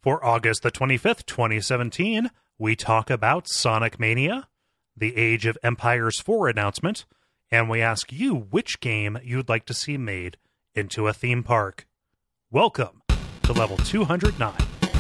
For August the 25th, 2017, we talk about Sonic Mania, the Age of Empires 4 announcement, and we ask you which game you'd like to see made into a theme park. Welcome to level 209.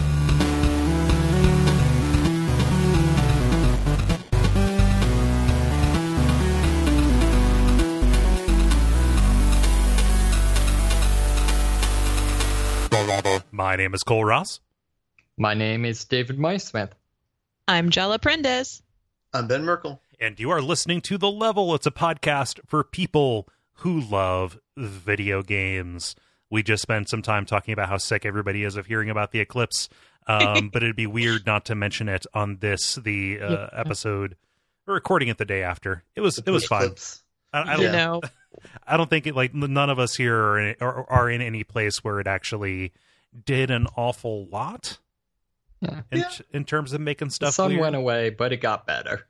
My name is Cole Ross. My name is David Maismith. I'm Jella Prendes. I'm Ben Merkel. And you are listening to The Level. It's a podcast for people who love video games. We just spent some time talking about how sick everybody is of hearing about the eclipse, but it'd be weird not to mention it on the episode. We're recording it the day after. It was fun. I don't think none of us here are in any place where it actually did an awful lot. In terms of making stuff. The sun weird. went away, but it got better.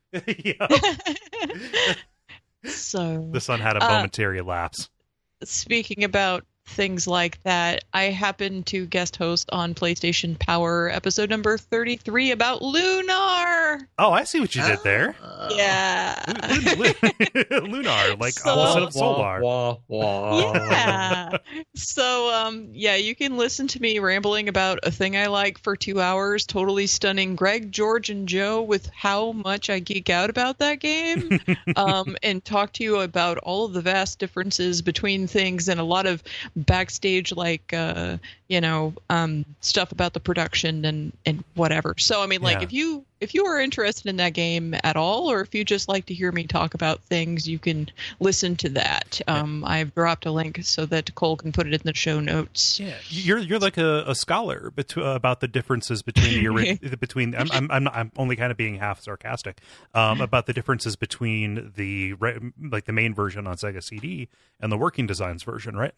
So the sun had a momentary lapse. Speaking about things like that, I happened to guest host on PlayStation Power episode number 33 about Lunar. Oh, I see what you did there. Yeah. Lunar, like opposite of Solar. Yeah. So, you can listen to me rambling about a thing I like for 2 hours, totally stunning Greg, George, and Joe with how much I geek out about that game, and talk to you about all of the vast differences between things and a lot of backstage, stuff about the production and whatever. So, I mean, if you are interested in that game at all, or if you just like to hear me talk about things, you can listen to that. I've dropped a link so that Cole can put it in the show notes. Yeah, you're like a scholar about the differences between I'm only kind of being half sarcastic about the differences between the main version on Sega CD and the Working Designs version, right?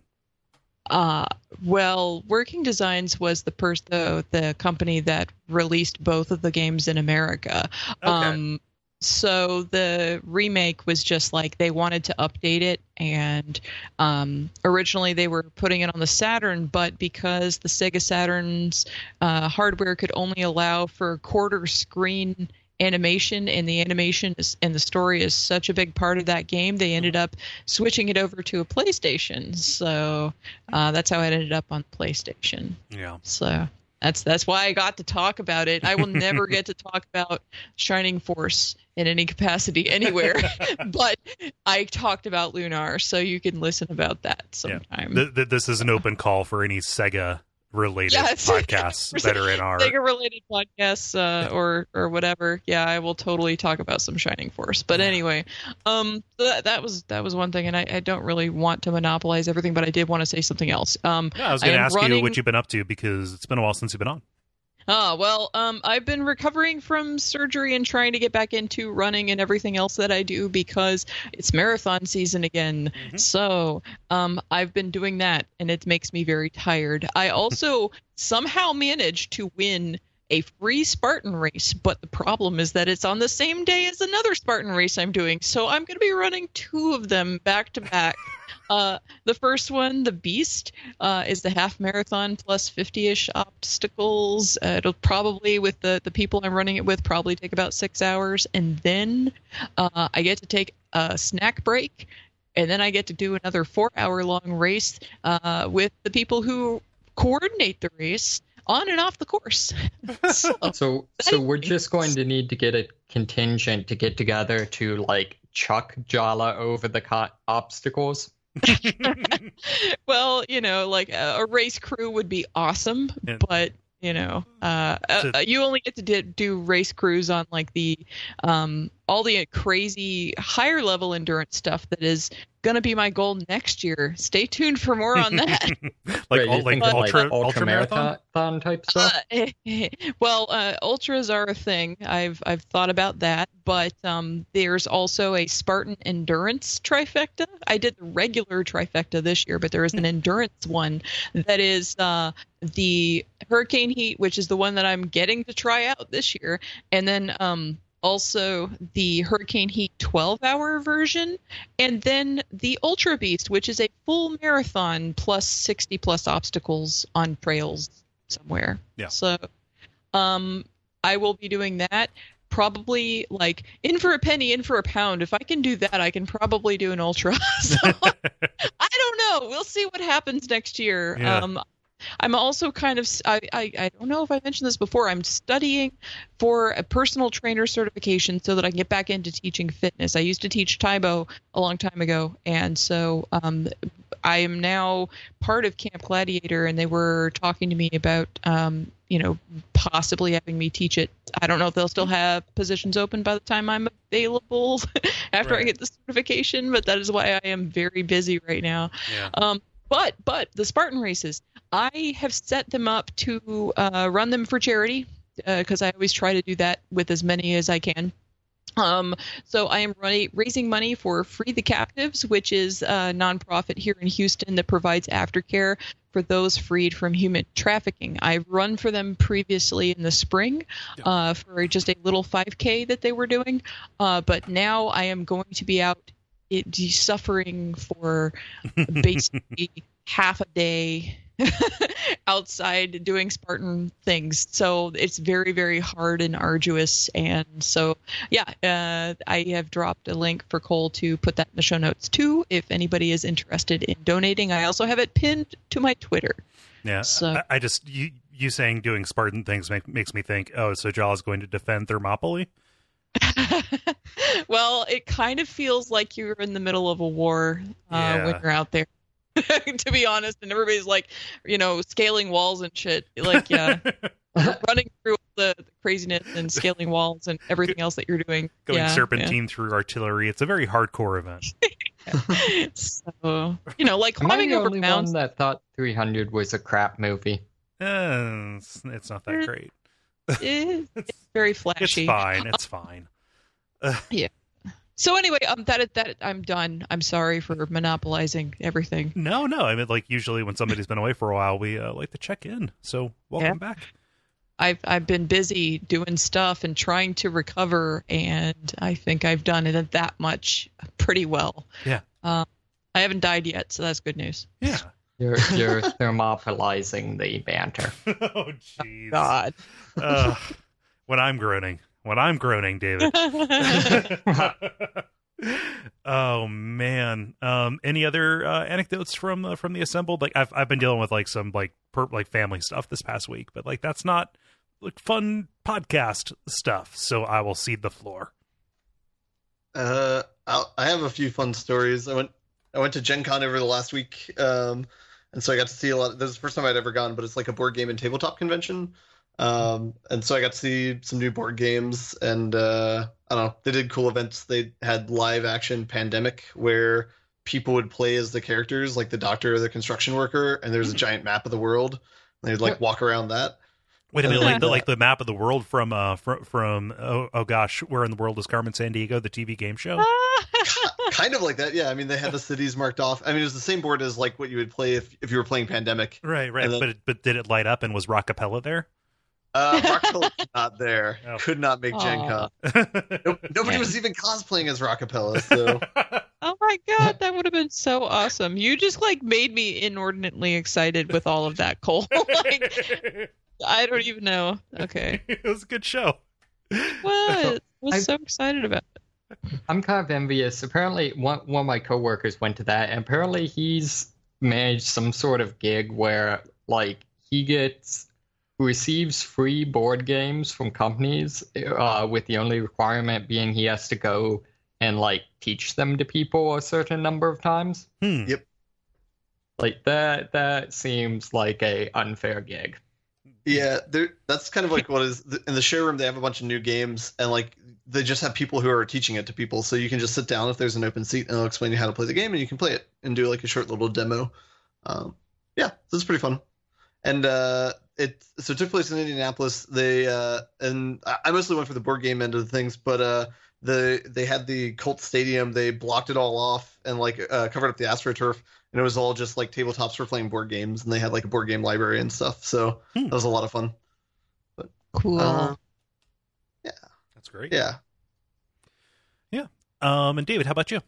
Working Designs was the company that released both of the games in America. Okay. So the remake was just like they wanted to update it, and originally they were putting it on the Saturn, but because the Sega Saturn's hardware could only allow for quarter screen animation, and the animation and the story is such a big part of that game, they ended up switching it over to a PlayStation. So that's how it ended up on PlayStation. Yeah. So that's why I got to talk about it. I will never get to talk about Shining Force in any capacity anywhere, but I talked about Lunar, so you can listen about that sometime. Yeah. This is an open call for any Sega related podcasts that are in our Sega related podcasts or whatever. Yeah, I will totally talk about some Shining Force. But anyway, that was one thing, and I don't really want to monopolize everything, but I did want to say something else. I was going to ask you what you've been up to, because it's been a while since you've been on. I've been recovering from surgery and trying to get back into running and everything else that I do, because it's marathon season again. Mm-hmm. So I've been doing that, and it makes me very tired. I also somehow managed to win a free Spartan race, but the problem is that it's on the same day as another Spartan race I'm doing. So I'm going to be running two of them back to back. The first one, the Beast, is the half marathon plus 50-ish obstacles. It'll probably, with the people I'm running it with, probably take about 6 hours. And then I get to take a snack break. And then I get to do another 4-hour-long race with the people who coordinate the race on and off the course. So we're just going to need to get a contingent to get together to, chuck Jala over the obstacles. Well, a race crew would be awesome, but you only get to do race crews on the all the crazy higher level endurance stuff that is going to be my goal next year. Stay tuned for more on that. ultra marathon type stuff. Ultras are a thing. I've thought about that, but there's also a Spartan endurance trifecta. I did the regular trifecta this year, but there is an endurance one that is the Hurricane Heat, which is the one that I'm getting to try out this year, and then also the Hurricane Heat 12-hour version, and then the Ultra Beast, which is a full marathon plus 60 plus obstacles on trails somewhere. Yeah. So I will be doing that. Probably like in for a penny, in for a pound. If I can do that, I can probably do an ultra. So I don't know. We'll see what happens next year. Yeah. I'm also kind of, I don't know if I mentioned this before, I'm studying for a personal trainer certification so that I can get back into teaching fitness. I used to teach Taibo a long time ago, and so I am now part of Camp Gladiator, and they were talking to me about, possibly having me teach it. I don't know if they'll still have positions open by the time I'm available after I get the certification, but that is why I am very busy right now. Yeah. But the Spartan races, I have set them up to run them for charity because I always try to do that with as many as I can. So I am raising money for Free the Captives, which is a nonprofit here in Houston that provides aftercare for those freed from human trafficking. I've run for them previously in the spring for just a little 5K that they were doing, but now I am going to be out suffering for basically half a day outside doing Spartan things. So it's very, very hard and arduous. And so, I have dropped a link for Cole to put that in the show notes too, if anybody is interested in donating. I also have it pinned to my Twitter. Yeah. So I just, you saying doing Spartan things makes me think, oh, so Jala's going to defend Thermopylae? Well, it kind of feels like you're in the middle of a war when you're out there, to be honest. And everybody's like, scaling walls and shit. Like, running through the craziness and scaling walls and everything else that you're doing. Going serpentine through artillery. It's a very hardcore event. So, like climbing over mountains. Am I the only one that thought 300 was a crap movie? It's not that great. It's very flashy. It's fine. Yeah. So anyway, that I'm done. I'm sorry for monopolizing everything. No. I mean, like usually when somebody's been away for a while, we like to check in. So welcome back. I've been busy doing stuff and trying to recover, and I think I've done it that much pretty well. Yeah. I haven't died yet, so that's good news. Yeah. You're thermopolizing the banter. Oh, jeez. God. When I'm groaning, David. Oh man. Any other anecdotes from the assembled? Like I've been dealing with like some like family stuff this past week, but like that's not like fun podcast stuff. So I will cede the floor. I have a few fun stories. I went to Gen Con over the last week, and so I got to see a lot. This is the first time I'd ever gone, but it's like a board game and tabletop convention. And so I got to see some new board games, and I don't know, they did cool events. They had live action Pandemic where people would play as the characters, like the doctor or the construction worker, and there's a giant map of the world. And they'd like walk around that. Wait a minute, like the map of the world from oh gosh, where in the world is Carmen Sandiego, the TV game show? Kind of like that, yeah. I mean, they had the cities marked off. I mean, it was the same board as like what you would play if you were playing Pandemic. Right. Then, but did it light up and was Rockapella there? Rockapella was not there. Oh. Could not make Gen Con. Nobody was even cosplaying as Rockapella. So. Oh my god, that would have been so awesome. You just like made me inordinately excited with all of that, Cole. Like, I don't even know. Okay. It was a good show. What? I was so excited about it. I'm kind of envious. Apparently, one of my coworkers went to that, and apparently he's managed some sort of gig where, like, he receives free board games from companies, with the only requirement being he has to go and, like, teach them to people a certain number of times. Yep. Like, that seems like a unfair gig. Yeah, that's kind of like what is in the showroom. They have a bunch of new games, and like they just have people who are teaching it to people. So you can just sit down if there's an open seat, and they'll explain you how to play the game, and you can play it and do like a short little demo. Yeah, so it's pretty fun. And it took place in Indianapolis. They and I mostly went for the board game end of the things, but they had the Colt Stadium. They blocked it all off and like covered up the AstroTurf. And it was all just like tabletops for playing board games, and they had like a board game library and stuff. So that was a lot of fun. But, cool. Yeah, that's great. Yeah. And David, how about you?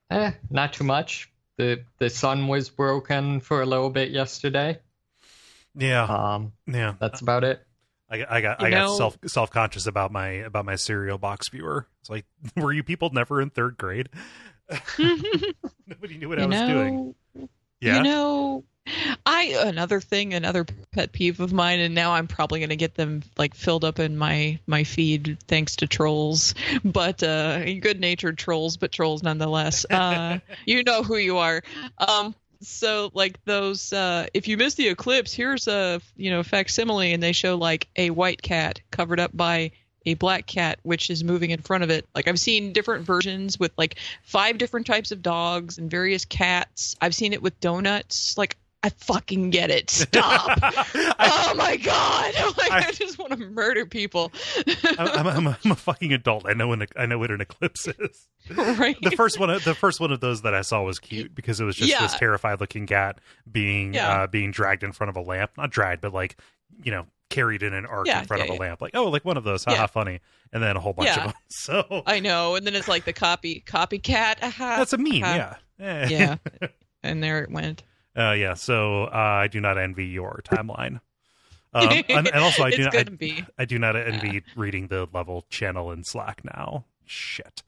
Not too much. The sun was broken for a little bit yesterday. Yeah. Yeah. That's about it. I got self-conscious about my cereal box viewer. It's like, were you people never in third grade? Nobody knew what I was doing. Yeah. Another pet peeve of mine, and now I'm probably going to get them like filled up in my feed thanks to trolls, but good-natured trolls, but trolls nonetheless. You know who you are. So like those, if you miss the eclipse, here's a facsimile, and they show like a white cat covered up by a black cat, which is moving in front of it. Like I've seen different versions with like 5 different types of dogs and various cats. I've seen it with donuts. Like, I fucking get it. Stop. Oh my God. I just want to murder people. I'm a fucking adult. I know what an eclipse is. Right. The first one of those that I saw was cute because it was just this terrified looking cat being dragged in front of a lamp. Not dragged, but like, carried in an arc in front of a lamp. Like, oh, like one of those. Haha, funny. And then a whole bunch of them. So I know. And then it's like the copycat. That's a meme. Yeah. Yeah. And there it went. So I do not envy your timeline. And also I do not envy reading the level channel in Slack now. Shit.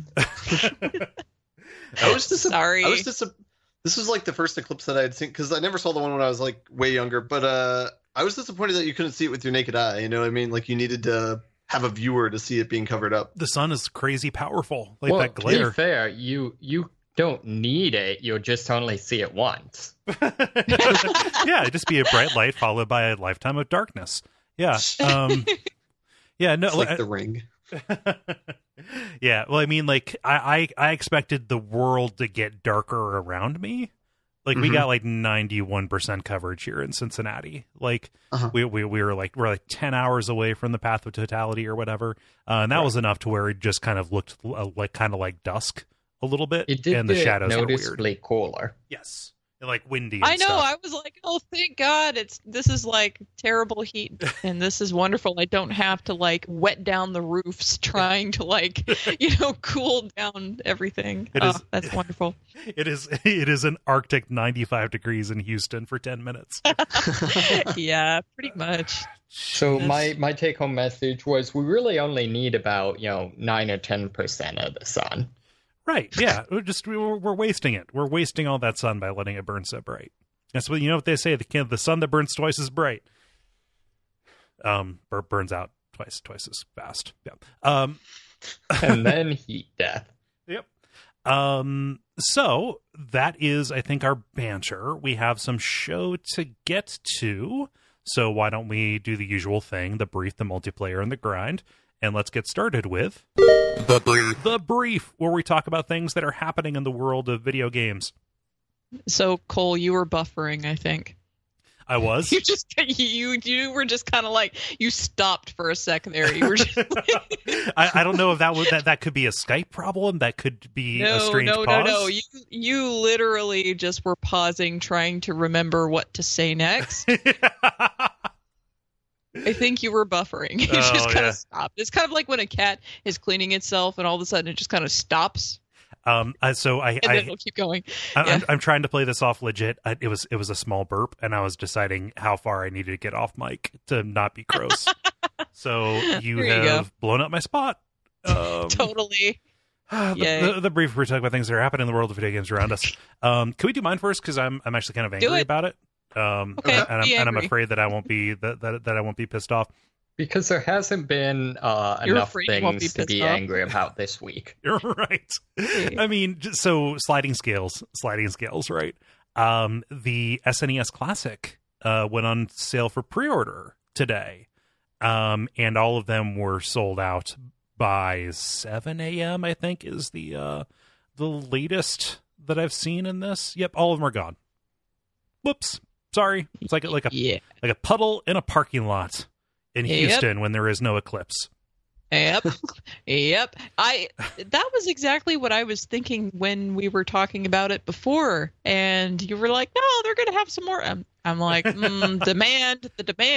Sorry. This was like the first eclipse that I had seen, because I never saw the one when I was like way younger, but I was disappointed that you couldn't see it with your naked eye. You know what I mean? Like you needed to have a viewer to see it being covered up. The sun is crazy powerful. Like that glare. To be fair, you don't need it. You'll just only see it once. Yeah, it'd just be a bright light followed by a lifetime of darkness. Yeah. Yeah. No, it's like The Ring. Yeah. Well, I mean, like I expected the world to get darker around me. Like we got like 91% coverage here in Cincinnati. Like we're like 10 hours away from the path of totality or whatever. And that was enough to where it just kind of looked like dusk a little bit. It did, and the shadows noticeably are weird. Cooler. Yes. And like windy and I know. stuff. I was like, oh, thank God. This is like terrible heat, and this is wonderful. I don't have to like wet down the roofs trying to like, cool down everything. That's wonderful. It is an Arctic 95 degrees in Houston for 10 minutes. Yeah, pretty much. So my take home message was we really only need about 9 or 10% of the sun. Right. Yeah. We're wasting it. We're wasting all that sun by letting it burn so bright. That's what what they say. The sun that burns twice as bright. Burns out twice as fast. Yeah. And then heat death. Yep. So that is, I think, our banter. We have some show to get to. So why don't we do the usual thing, the brief, the multiplayer, and the grind. And let's get started with The Brief, where we talk about things that are happening in the world of video games. So, Cole, you were buffering, I think. I was? You were just kind of like, you stopped for a second there. You were just like... I don't know if that could be a Skype problem. That could be a strange pause. No. You literally just were pausing, trying to remember what to say next. I think you were buffering. You just kind of stopped. It's kind of like when a cat is cleaning itself and all of a sudden it just kind of stops. And then it'll keep going. I'm trying to play this off legit. It was a small burp, and I was deciding how far I needed to get off mic to not be gross. So you have blown up my spot. Totally. The brief, we're talking about things that are happening in the world of video games around us. Can we do mine first? Because I'm actually kind of angry about it. Okay, and I'm afraid that I won't be that I won't be pissed off because there hasn't been enough things to be angry about this week. You're right. I mean, so sliding scales, right? The SNES Classic went on sale for pre-order today, and all of them were sold out by 7 a.m. I think is the latest that I've seen in this. Yep, all of them are gone. Whoops. Sorry. It's like a puddle in a parking lot in Houston when there is no eclipse. Yep. That was exactly what I was thinking when we were talking about it before, and you were like, "No, they're going to have some more." I'm like, demand.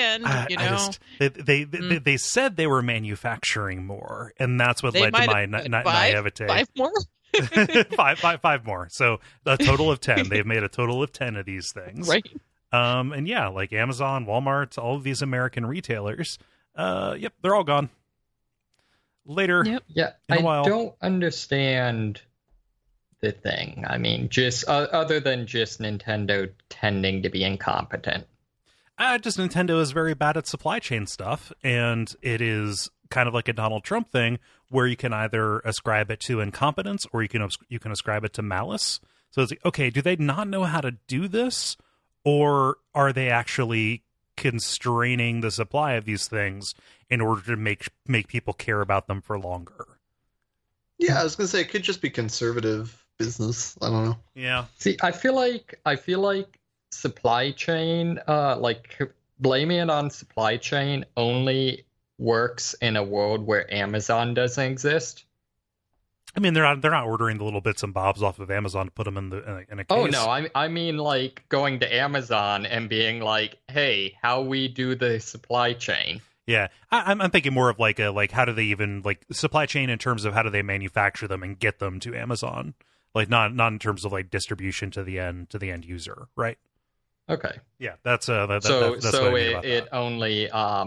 They said they were manufacturing more, and that's what led to my naivete. 5 more. five more. So a total of 10. They've made a total of 10 of these things. Right. And yeah, like Amazon, Walmart, all of these American retailers, yep, they're all gone. Later, Yep. Yeah, In a while. I don't understand the thing. I mean, just other than just Nintendo tending to be incompetent. Just Nintendo is very bad at supply chain stuff, and it is kind of like a Donald Trump thing where you can either ascribe it to incompetence or you can ascribe it to malice. So it's like, okay, do they not know how to do this, or are they actually constraining the supply of these things in order to make people care about them for longer? Yeah, I was gonna say it could just be conservative business. I don't know. Yeah. See, I feel like supply chain, like blaming it on supply chain only works in a world where Amazon doesn't exist. I mean, they're not ordering the little bits and bobs off of Amazon to put them in a case. Oh no, I mean like going to Amazon and being like, "Hey, how we do the supply chain?" Yeah, I'm thinking more of like how do they even like supply chain in terms of how do they manufacture them and get them to Amazon, like not in terms of like distribution to the end user, right? Okay. Yeah, that's that's So what I mean about it that. only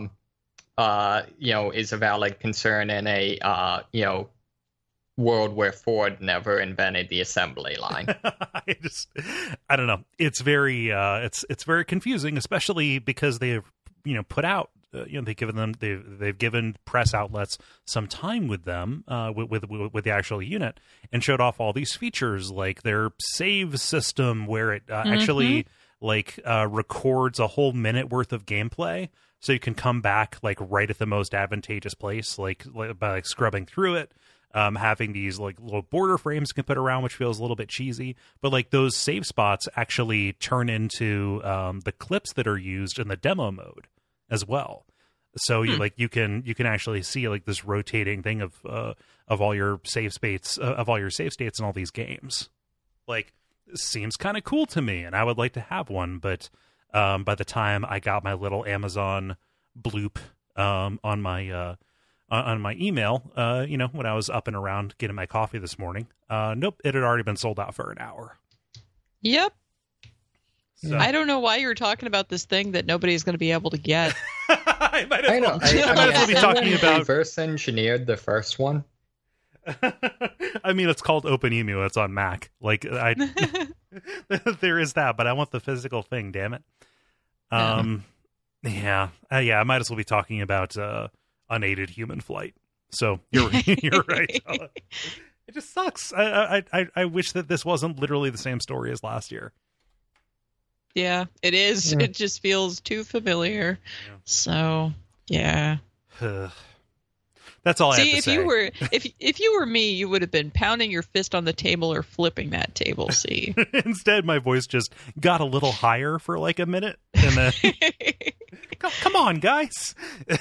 is a valid concern in a world where Ford never invented the assembly line. I don't know. It's very it's very confusing, especially because they've put out they've given press outlets some time with them with the actual unit and showed off all these features like their save system where it actually records a whole minute worth of gameplay, so you can come back like right at the most advantageous place, like by scrubbing through it. Having these like little border frames you can put around, which feels a little bit cheesy, but like those save spots actually turn into the clips that are used in the demo mode as well. So you can actually see like this rotating thing of all your save states in all these games. Like, seems kind of cool to me, and I would like to have one. But by the time I got my little Amazon bloop on my email, when I was up and around getting my coffee this morning, nope, it had already been sold out for an hour. Yep. So. I don't know why you're talking about this thing that nobody's going to be able to get. I might as I know. well be talking about. Reverse engineered the first one. I mean, it's called OpenEMU. It's on Mac. Like, there is that, but I want the physical thing. Damn it. Yeah. I might as well be talking about unaided human flight. So you're right. It just sucks. I wish that this wasn't literally the same story as last year. Yeah, it is. Yeah. It just feels too familiar. Yeah. So, yeah. That's all I have to if say. if you were me, you would have been pounding your fist on the table or flipping that table. See. Instead, my voice just got a little higher for like a minute, and then come on, guys.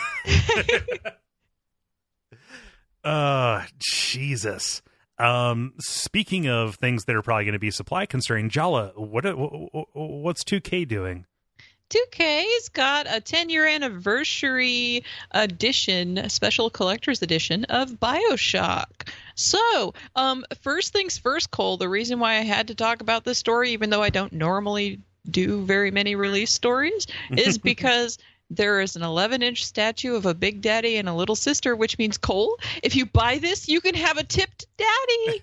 Jesus. Speaking of things that are probably going to be supply constrained, Jala, what's 2K doing? 2K's got a 10-year anniversary edition, a special collector's edition of BioShock. So, first things first, Cole, the reason why I had to talk about this story, even though I don't normally do very many release stories, is because there is an 11-inch statue of a Big Daddy and a little sister, which means, Cole, if you buy this, you can have a tipped daddy.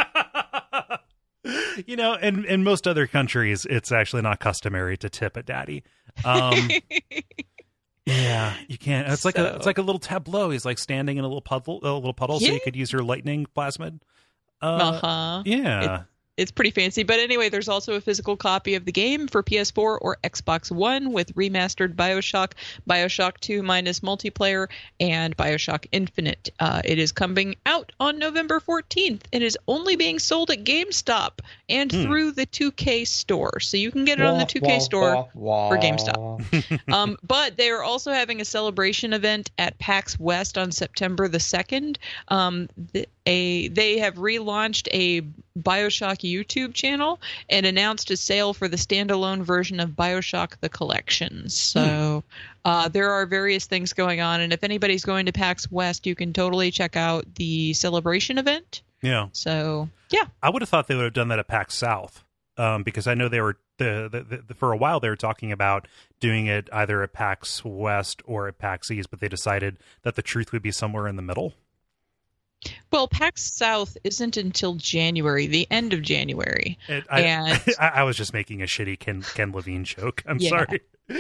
In most other countries, it's actually not customary to tip a daddy. Yeah, you can't. It's like a little tableau. He's like standing in a little puddle, Yeah. so you could use your lightning plasmid. Yeah. It's pretty fancy. But anyway, there's also a physical copy of the game for PS4 or Xbox One with remastered BioShock, BioShock 2 minus multiplayer, and BioShock Infinite. It is coming out on November 14th. It is only being sold at GameStop and through the 2K store. So you can get it on the 2K store for GameStop. But they are also having a celebration event at PAX West on September the 2nd. They have relaunched a BioShock YouTube channel and announced a sale for the standalone version of BioShock the Collection. So there are various things going on, and if anybody's going to PAX West, you can totally check out the celebration event. Yeah. So, yeah. I would have thought they would have done that at PAX South. because I know they were for a while they were talking about doing it either at PAX West or at PAX East, but they decided that the truth would be somewhere in the middle. Well, PAX South isn't until January, the end of January. I was just making a shitty Ken Levine joke. I'm sorry.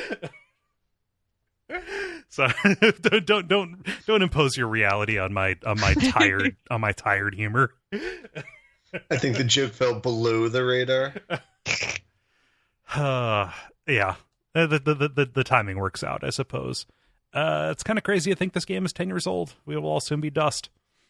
So don't impose your reality on my tired humor. I think the joke fell below the radar. Yeah, the timing works out, I suppose. It's kind of crazy to think this game is 10 years old. We will all soon be dust.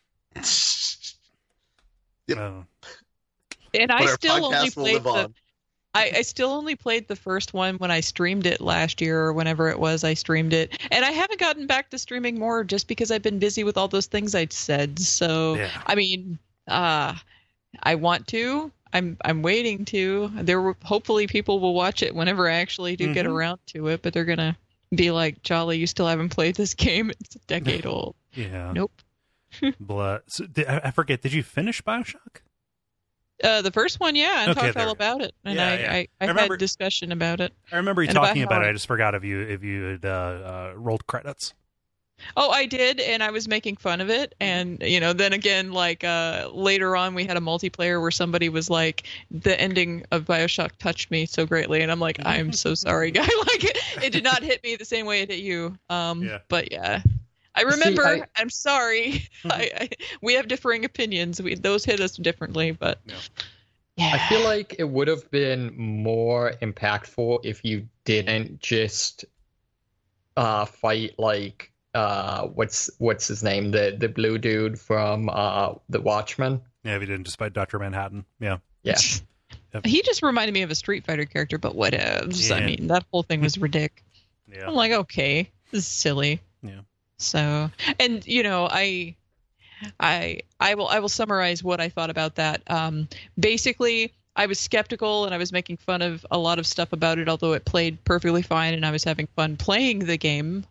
Yep. And I still only played I still only played the first one when I streamed it last year or whenever it was I streamed it. And I haven't gotten back to streaming more just because I've been busy with all those things I'd said. So, yeah. I mean, I want to. I'm waiting to. Hopefully people will watch it whenever I actually do get around to it, but they're going to be like, Jolly, you still haven't played this game? It's a decade old. Yeah. Nope. So, I forget, did you finish BioShock? The first one, yeah, and talked all about it, and I had discussion about it. I remember you talking about it. I just forgot if you had rolled credits. Oh, I did, and I was making fun of it, and then again, like later on, we had a multiplayer where somebody was like, "The ending of BioShock touched me so greatly," and I'm like, "I'm so sorry, guy." Like it did not hit me the same way it hit you. But yeah. I remember. I'm sorry. We have differing opinions. Those hit us differently, but yeah. I feel like it would have been more impactful if you didn't just fight like what's his name, the blue dude from The Watchmen. Yeah, if you didn't just fight Dr. Manhattan. Yeah. Yeah. Yep. He just reminded me of a Street Fighter character, but whatevs. Yeah. I mean, that whole thing was ridiculous. Yeah. I'm like, okay, this is silly. Yeah. So, and I will summarize what I thought about that. Basically, I was skeptical and I was making fun of a lot of stuff about it, although it played perfectly fine and I was having fun playing the game.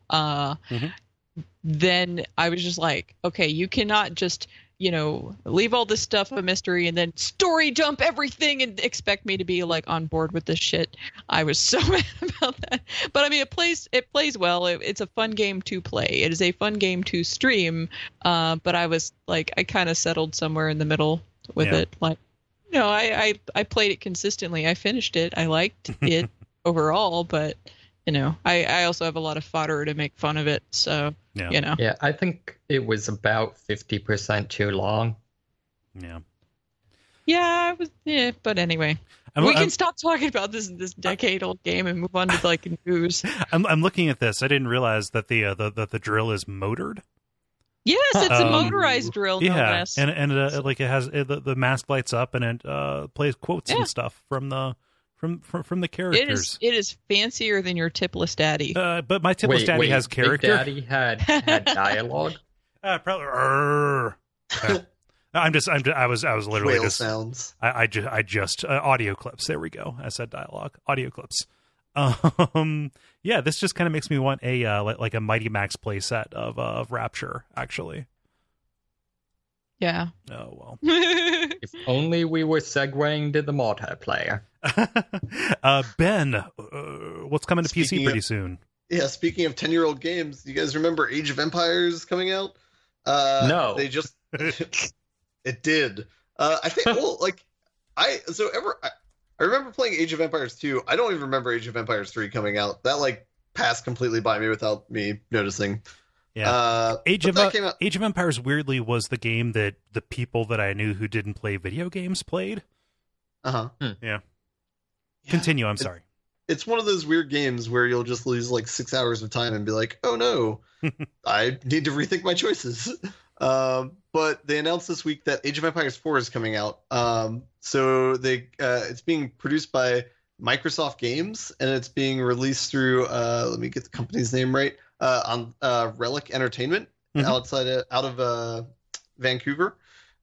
Then I was just like, okay, you cannot just leave all this stuff a mystery and then story jump everything and expect me to be like on board with this shit. I was so mad about that. But I mean, it plays well. It's a fun game to play. It is a fun game to stream. But I was like, I kind of settled somewhere in the middle with it. Like, I played it consistently. I finished it. I liked it overall, but I also have a lot of fodder to make fun of it. So, Yeah, I think it was about 50% too long. Yeah. Yeah, but anyway. We can stop talking about this decade-old game and move on to like news. I'm looking at this. I didn't realize that the drill is motored. Yes, it's a motorized drill. No less. And like it has the mask lights up and it plays quotes and stuff from the characters. It is fancier than your tipless daddy. But my tipless daddy has character. Big Daddy had dialogue. Probably. I was literally Whale just sounds. I just audio clips. There we go. I said dialogue. Audio clips. Yeah, this just kind of makes me want a like a Mighty Max playset of Rapture. Actually. Yeah. Oh well. If only we were segueing to the multiplayer. Ben, what's coming to PC pretty soon? Yeah, speaking of 10-year-old games, you guys remember Age of Empires coming out? No. They just it did. I think I remember playing Age of Empires 2. I don't even remember Age of Empires 3 coming out. That passed completely by me without me noticing. Yeah. Age of Empires weirdly was the game that the people that I knew who didn't play video games played. Yeah. Continue, I'm sorry. It's one of those weird games where you'll just lose like 6 hours of time and be like, oh no, I need to rethink my choices. But they announced this week that Age of Empires 4 is coming out. So it's being produced by Microsoft Games and it's being released through, let me get the company's name right, on Relic Entertainment out of Vancouver.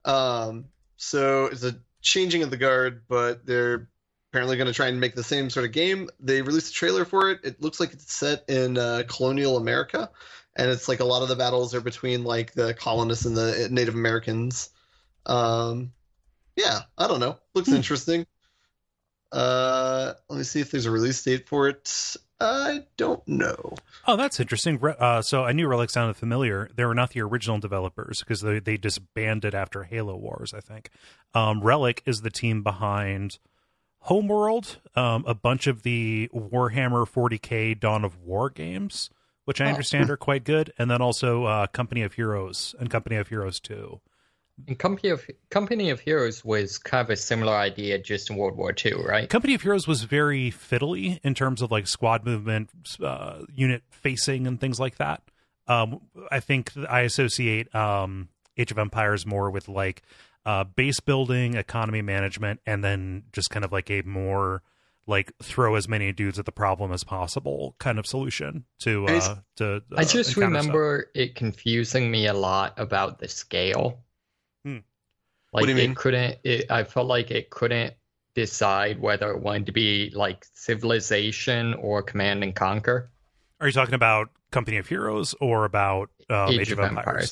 So it's a changing of the guard, but they're apparently going to try and make the same sort of game. They released a trailer for it. It looks like it's set in colonial America, and it's like a lot of the battles are between like the colonists and the Native Americans. Yeah, I don't know. Looks interesting. Let me see if there's a release date for it. I don't know. Oh, that's interesting. So I knew Relic sounded familiar. They were not the original developers because they disbanded after Halo Wars, I think. Relic is the team behind Homeworld, a bunch of the Warhammer 40K Dawn of War games, which I understand are quite good, and then also Company of Heroes and Company of Heroes 2. And Company of Heroes was kind of a similar idea just in World War II, right? Company of Heroes was very fiddly in terms of like squad movement, unit facing, and things like that. I think I associate Age of Empires more with like base building, economy management, and then just kind of like a more like throw as many dudes at the problem as possible kind of solution to I just remember stuff. it confusing me a lot about the scale. Like, what do you mean? I felt like it couldn't decide whether it wanted to be like Civilization or Command and Conquer. Are you talking about Company of Heroes or about Age of Empires?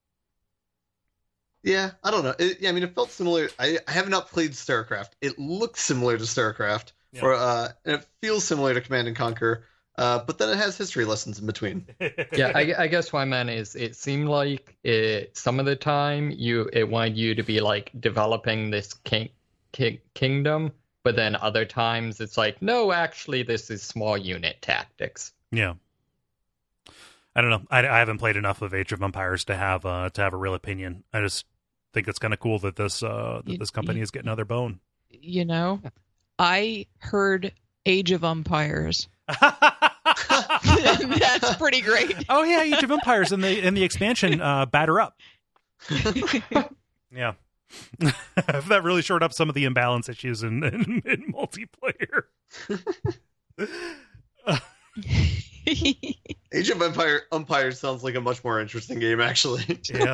Yeah, I don't know. I mean, it felt similar. I have not played StarCraft. It looks similar to StarCraft, and it feels similar to Command and Conquer. But then it has history lessons in between. Yeah, I guess what I meant is it seemed like some of the time it wanted you to be like developing this kingdom, but then other times it's like, no, actually, this is small unit tactics. Yeah. I don't know. I haven't played enough of Age of Empires to have a real opinion. I just think it's kind of cool that this company is getting another bone. You know, I heard Age of Empires. That's pretty great. Oh yeah, Age of Empires and the expansion batter up. Yeah. That really shored up some of the imbalance issues in multiplayer. Age of Empires sounds like a much more interesting game, actually. Yeah.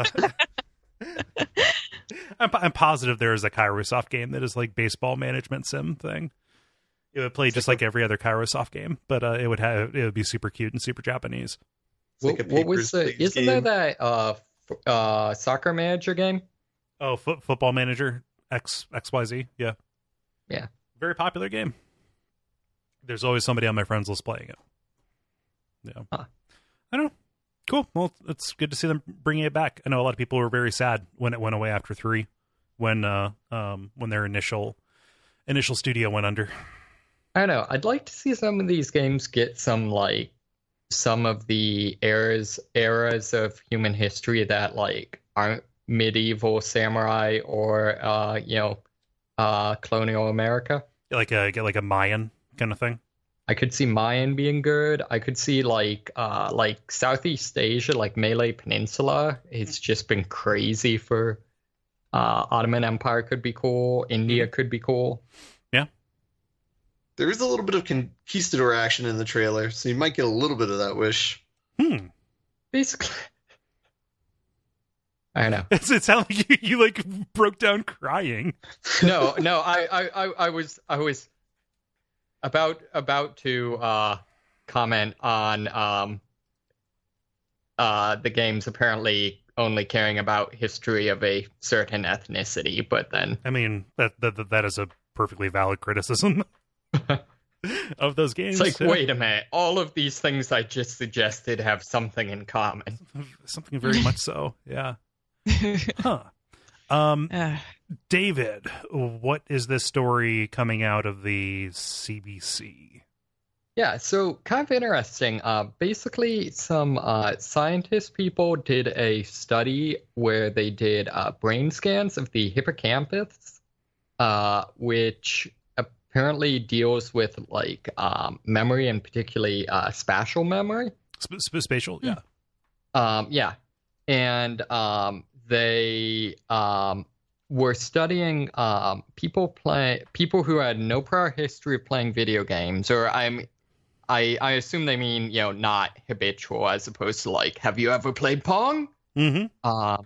I'm positive there is a Kairosoft game that is like baseball management sim thing. It would play just like every other Kairosoft game, but it would be super cute and super Japanese. What was isn't there that soccer manager game? Oh, Football Manager XYZ, yeah. Yeah. Very popular game. There's always somebody on my friends list playing it. Yeah. Huh. I don't know. Cool. Well, it's good to see them bringing it back. I know a lot of people were very sad when it went away after 3, when their initial studio went under. I don't know. I'd like to see some of these games get some of the eras of human history that like aren't medieval samurai or colonial America. Get like a Mayan kind of thing. I could see Mayan being good. I could see like Southeast Asia, like Malay Peninsula. It's just been crazy for Ottoman Empire could be cool. India could be cool. Yeah. There is a little bit of conquistador action in the trailer, so you might get a little bit of that wish. Basically. I don't know. It sounded like you like broke down crying. No, I was about to comment on the game's apparently only caring about history of a certain ethnicity, but then I mean that is a perfectly valid criticism of those games. It's like, wait a minute, all of these things I just suggested have something in common. Something very much so, yeah. Huh. David, what is this story coming out of the CBC? Yeah, so kind of interesting. Basically, some scientist people did a study where they did brain scans of the hippocampus, which apparently deals with like memory and particularly spatial memory. Spatial, yeah. Yeah, and they were studying people who had no prior history of playing video games, or I assume they mean, not habitual, as opposed to like, have you ever played Pong? Mm-hmm.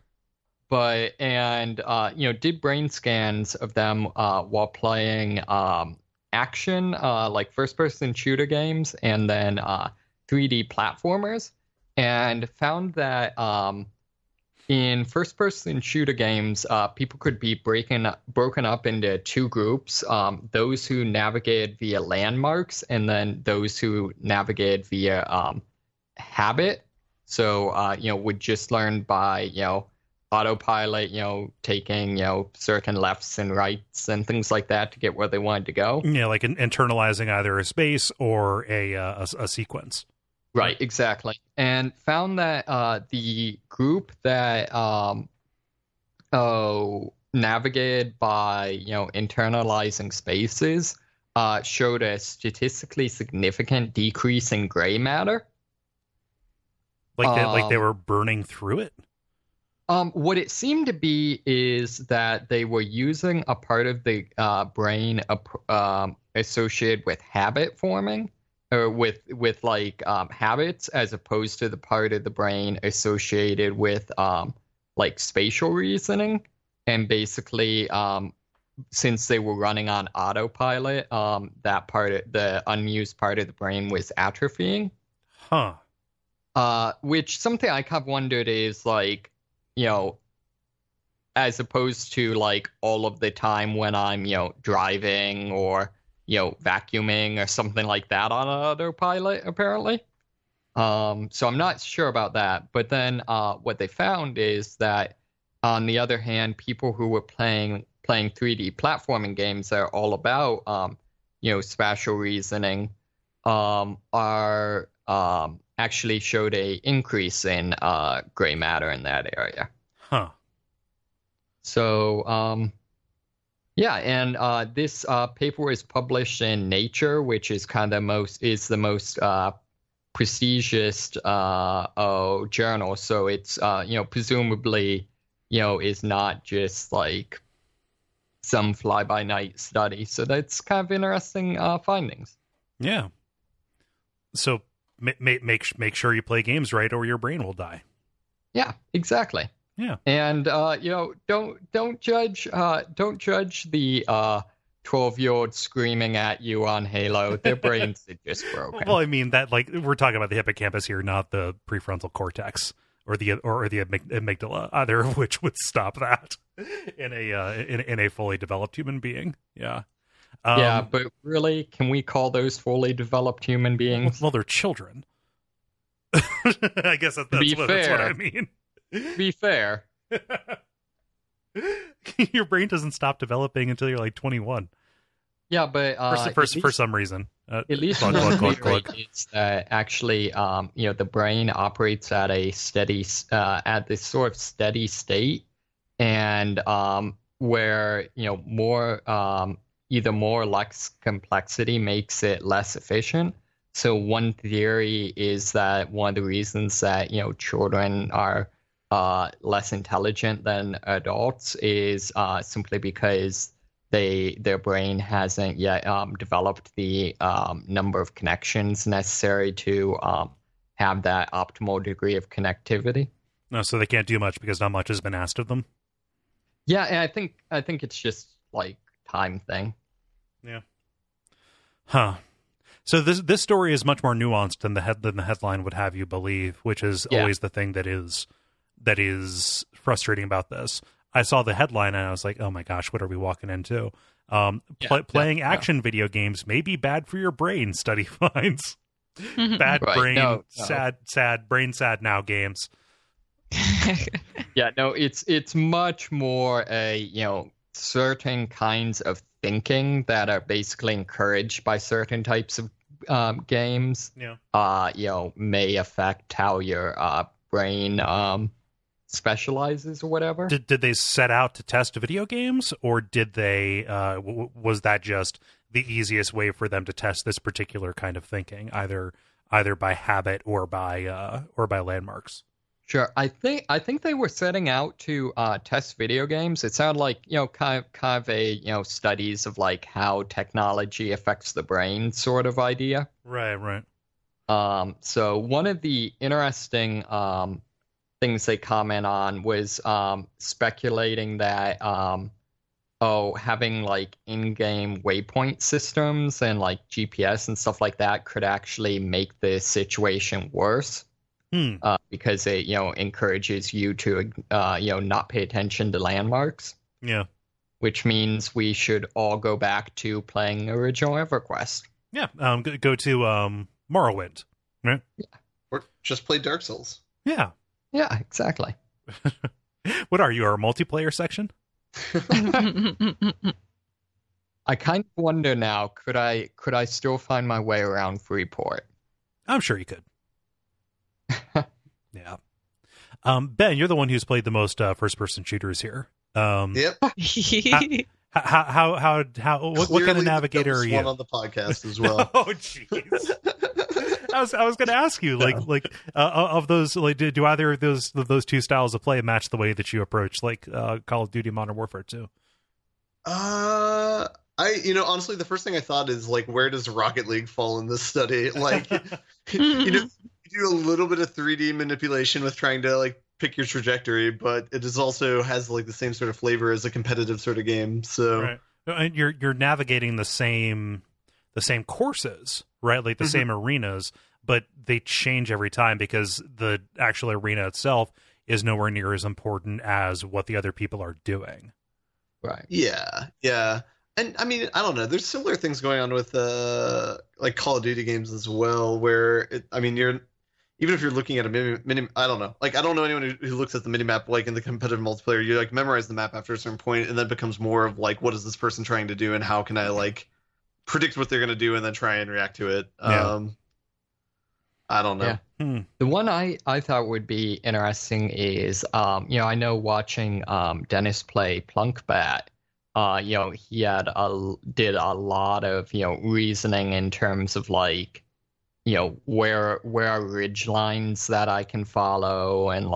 Did brain scans of them while playing action, like first-person shooter games, and then 3D platformers, and found that in first-person shooter games, people could be broken up into two groups: those who navigate via landmarks, and then those who navigate via habit. So, would just learn by autopilot, taking certain lefts and rights and things like that to get where they wanted to go. Yeah, like internalizing either a space or a sequence. Right, exactly. And found that the group that navigated by internalizing spaces showed a statistically significant decrease in gray matter. Like they were burning through it? What it seemed to be is that they were using a part of the brain associated with habit forming, or with habits, as opposed to the part of the brain associated with spatial reasoning. And basically, since they were running on autopilot, that part, the unused part of the brain, was atrophying. Huh. Which something I kind of wondered is as opposed to all of the time when I'm driving or vacuuming or something like that on autopilot, apparently. So I'm not sure about that. But then what they found is that, on the other hand, people who were playing 3D platforming games that are all about spatial reasoning are actually showed a increase in gray matter in that area. Huh. So yeah, and this paper was published in Nature, which is kind of the most prestigious journal. So it's presumably is not just like some fly-by-night study. So that's kind of interesting findings. Yeah. So make sure you play games right, or your brain will die. Yeah, exactly. Yeah. And don't judge the 12-year-old screaming at you on Halo. Their brains are just broken. Well, I mean that, like, we're talking about the hippocampus here, not the prefrontal cortex or the amygdala, either of which would stop that in a fully developed human being. Yeah. Yeah, but really, can we call those fully developed human beings? Well, they're children. I guess that's what I mean. To be fair. Your brain doesn't stop developing until you're like 21. Yeah, but for some reason, at least it's that actually, the brain operates at a steady, at this sort of steady state, and where more either more or less complexity makes it less efficient. So one theory is that one of the reasons that children are less intelligent than adults is simply because their brain hasn't yet developed the number of connections necessary to have that optimal degree of connectivity. No, so they can't do much because not much has been asked of them. Yeah, and I think it's just like time thing. Yeah. Huh. So this story is much more nuanced than the headline would have you believe, which is always the thing that is frustrating about this. I saw the headline and I was like, oh my gosh, what are we walking into? Playing action video games may be bad for your brain, study finds. Bad brain, sad brain sad now games. Yeah, no, it's much more a, certain kinds of thinking that are basically encouraged by certain types of games. Yeah. May affect how your brain specializes or whatever. Did they set out to test video games, or did they was that just the easiest way for them to test this particular kind of thinking, either by habit or by landmarks? Sure. I think they were setting out to test video games. It sounded like, kind of a, studies of like how technology affects the brain sort of idea. Right. So one of the interesting things they comment on was speculating that having like in-game waypoint systems and like GPS and stuff like that could actually make the situation worse. because it encourages you to not pay attention to landmarks. Yeah. Which means we should all go back to playing original EverQuest. Yeah. Go to Morrowind, right? Yeah. Or just play Dark Souls. Yeah. Yeah, exactly. What are you, our multiplayer section? I kind of wonder now, could I still find my way around Freeport? I'm sure you could. Yeah. Ben, you're the one who's played the most first-person shooters here. Yep. What kind of navigator are you? One on the podcast as well. Oh, jeez. I was going to ask you, of those, do either of those two styles of play match the way that you approach, Call of Duty Modern Warfare 2? Honestly, the first thing I thought is where does Rocket League fall in this study? You do a little bit of 3D manipulation with trying to pick your trajectory, but it is also has the same sort of flavor as a competitive sort of game. So right. And you're navigating the same courses, right? Like the same arenas, but they change every time because the actual arena itself is nowhere near as important as what the other people are doing. Right. Yeah. And I mean, I don't know. There's similar things going on with Call of Duty games as well, where you're even if you're looking at a mini, I don't know. I don't know anyone who looks at the minimap in the competitive multiplayer. You memorize the map after a certain point, and then it becomes more of what is this person trying to do, and how can I predict what they're going to do, and then try and react to it. Yeah. I don't know. Yeah. The one I thought would be interesting is, I know watching Dennis play Plunkbat. He did a lot of reasoning in terms of where are ridge lines that I can follow, and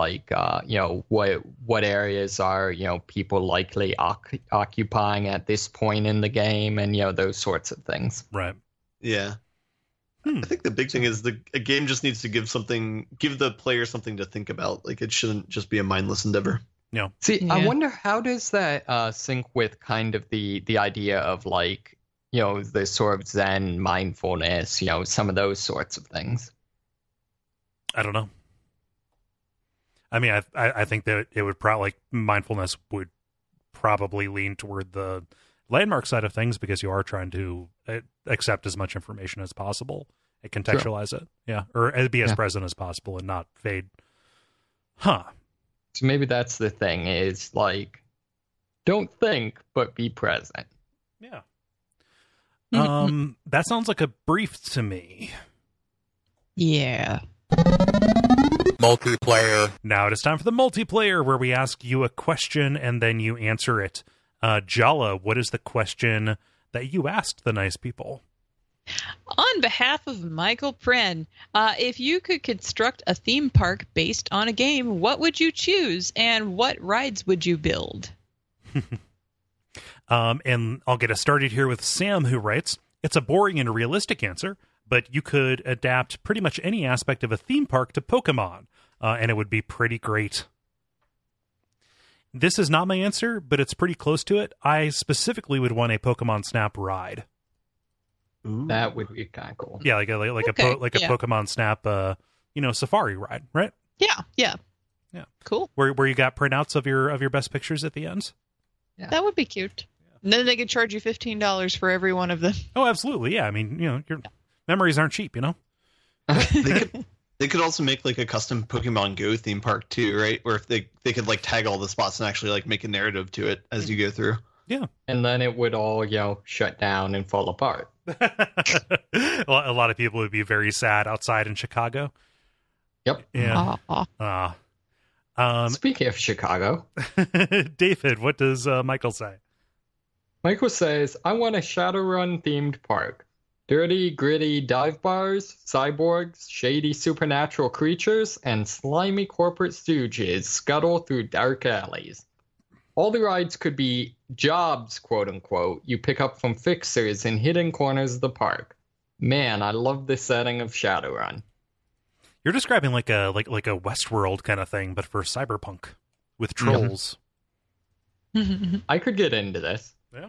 what areas are people likely occupying at this point in the game, and those sorts of things. Right. Yeah. I think the big thing is a game just needs to give the player something to think about. It shouldn't just be a mindless endeavor. Yeah. See, Yeah. I wonder how does that sync with kind of the idea of the sort of Zen mindfulness, some of those sorts of things. I don't know. I mean, I think that it would probably mindfulness would probably lean toward the landmark side of things because you are trying to accept as much information as possible and contextualize it. Yeah. Or be as present as possible and not fade. Huh. So maybe that's the thing is don't think, but be present. Yeah. That sounds like a brief to me. Yeah. Multiplayer. Now it is time for the multiplayer, where we ask you a question and then you answer it. Jala, what is the question that you asked the nice people? On behalf of Michael Pren, if you could construct a theme park based on a game, what would you choose, and what rides would you build? And I'll get us started here with Sam, who writes, it's a boring and realistic answer, but you could adapt pretty much any aspect of a theme park to Pokemon, and it would be pretty great. This is not my answer, but it's pretty close to it. I specifically would want a Pokemon Snap ride. Ooh. That would be kind of cool. Yeah, a Pokemon Snap, safari ride, right? Yeah. Cool. Where you got printouts of your best pictures at the end. Yeah. That would be cute. And then they could charge you $15 for every one of them. Oh, absolutely. Yeah, I mean, your memories aren't cheap, They could also make a custom Pokemon Go theme park too, right? Where if they could tag all the spots and actually make a narrative to it as you go through. Yeah. And then it would all shut down and fall apart. A lot of people would be very sad outside in Chicago. Yep. Yeah. Speaking of Chicago, David, what does Michael say? Michael says, I want a Shadowrun themed park. Dirty, gritty dive bars, cyborgs, shady supernatural creatures, and slimy corporate stooges scuttle through dark alleys. All the rides could be jobs, quote unquote, you pick up from fixers in hidden corners of the park. Man, I love the setting of Shadowrun. You're describing like a Westworld kind of thing, but for cyberpunk with trolls. I could get into this. Yeah.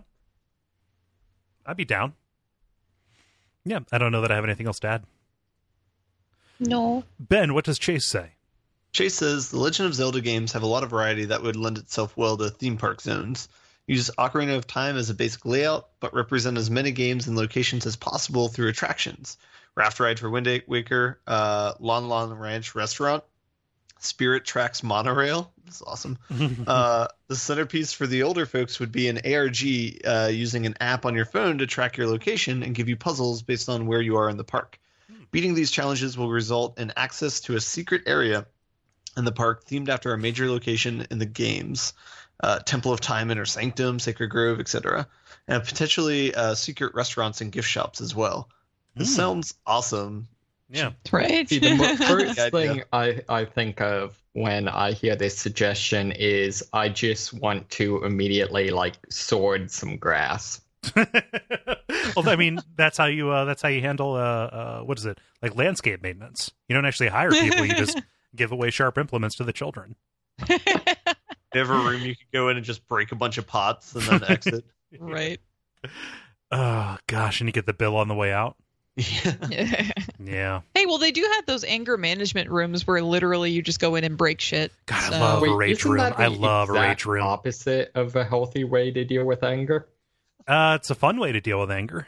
I'd be down. Yeah, I don't know that I have anything else to add. No. Ben, what does Chase say? Chase says the Legend of Zelda games have a lot of variety that would lend itself well to theme park zones. Use Ocarina of Time as a basic layout, but represent as many games and locations as possible through attractions. Raft Ride for Wind Waker, Lon Lon Ranch Restaurant, Spirit Tracks Monorail. This is awesome. The centerpiece for the older folks would be an ARG using an app on your phone to track your location and give you puzzles based on where you are in the park. Beating these challenges will result in access to a secret area in the park themed after a major location in the games. Temple of Time, Inner Sanctum, Sacred Grove, etc. And potentially secret restaurants and gift shops as well. This sounds awesome. Yeah. Right. See, the first thing I think of when I hear this suggestion is I just want to immediately like sword some grass. Well, I mean, that's how you handle what is it, like landscape maintenance. You don't actually hire people; you just give away sharp implements to the children. You have a room you could go in and just break a bunch of pots and then exit. Right. Oh gosh, and you get the bill on the way out. Yeah. Yeah. Hey, well, they do have those anger management rooms where literally you just go in and break shit. God, So- I love a Wait, rage isn't room. that the I love a exact rage room. opposite of a healthy way to deal with anger? It's a fun way to deal with anger.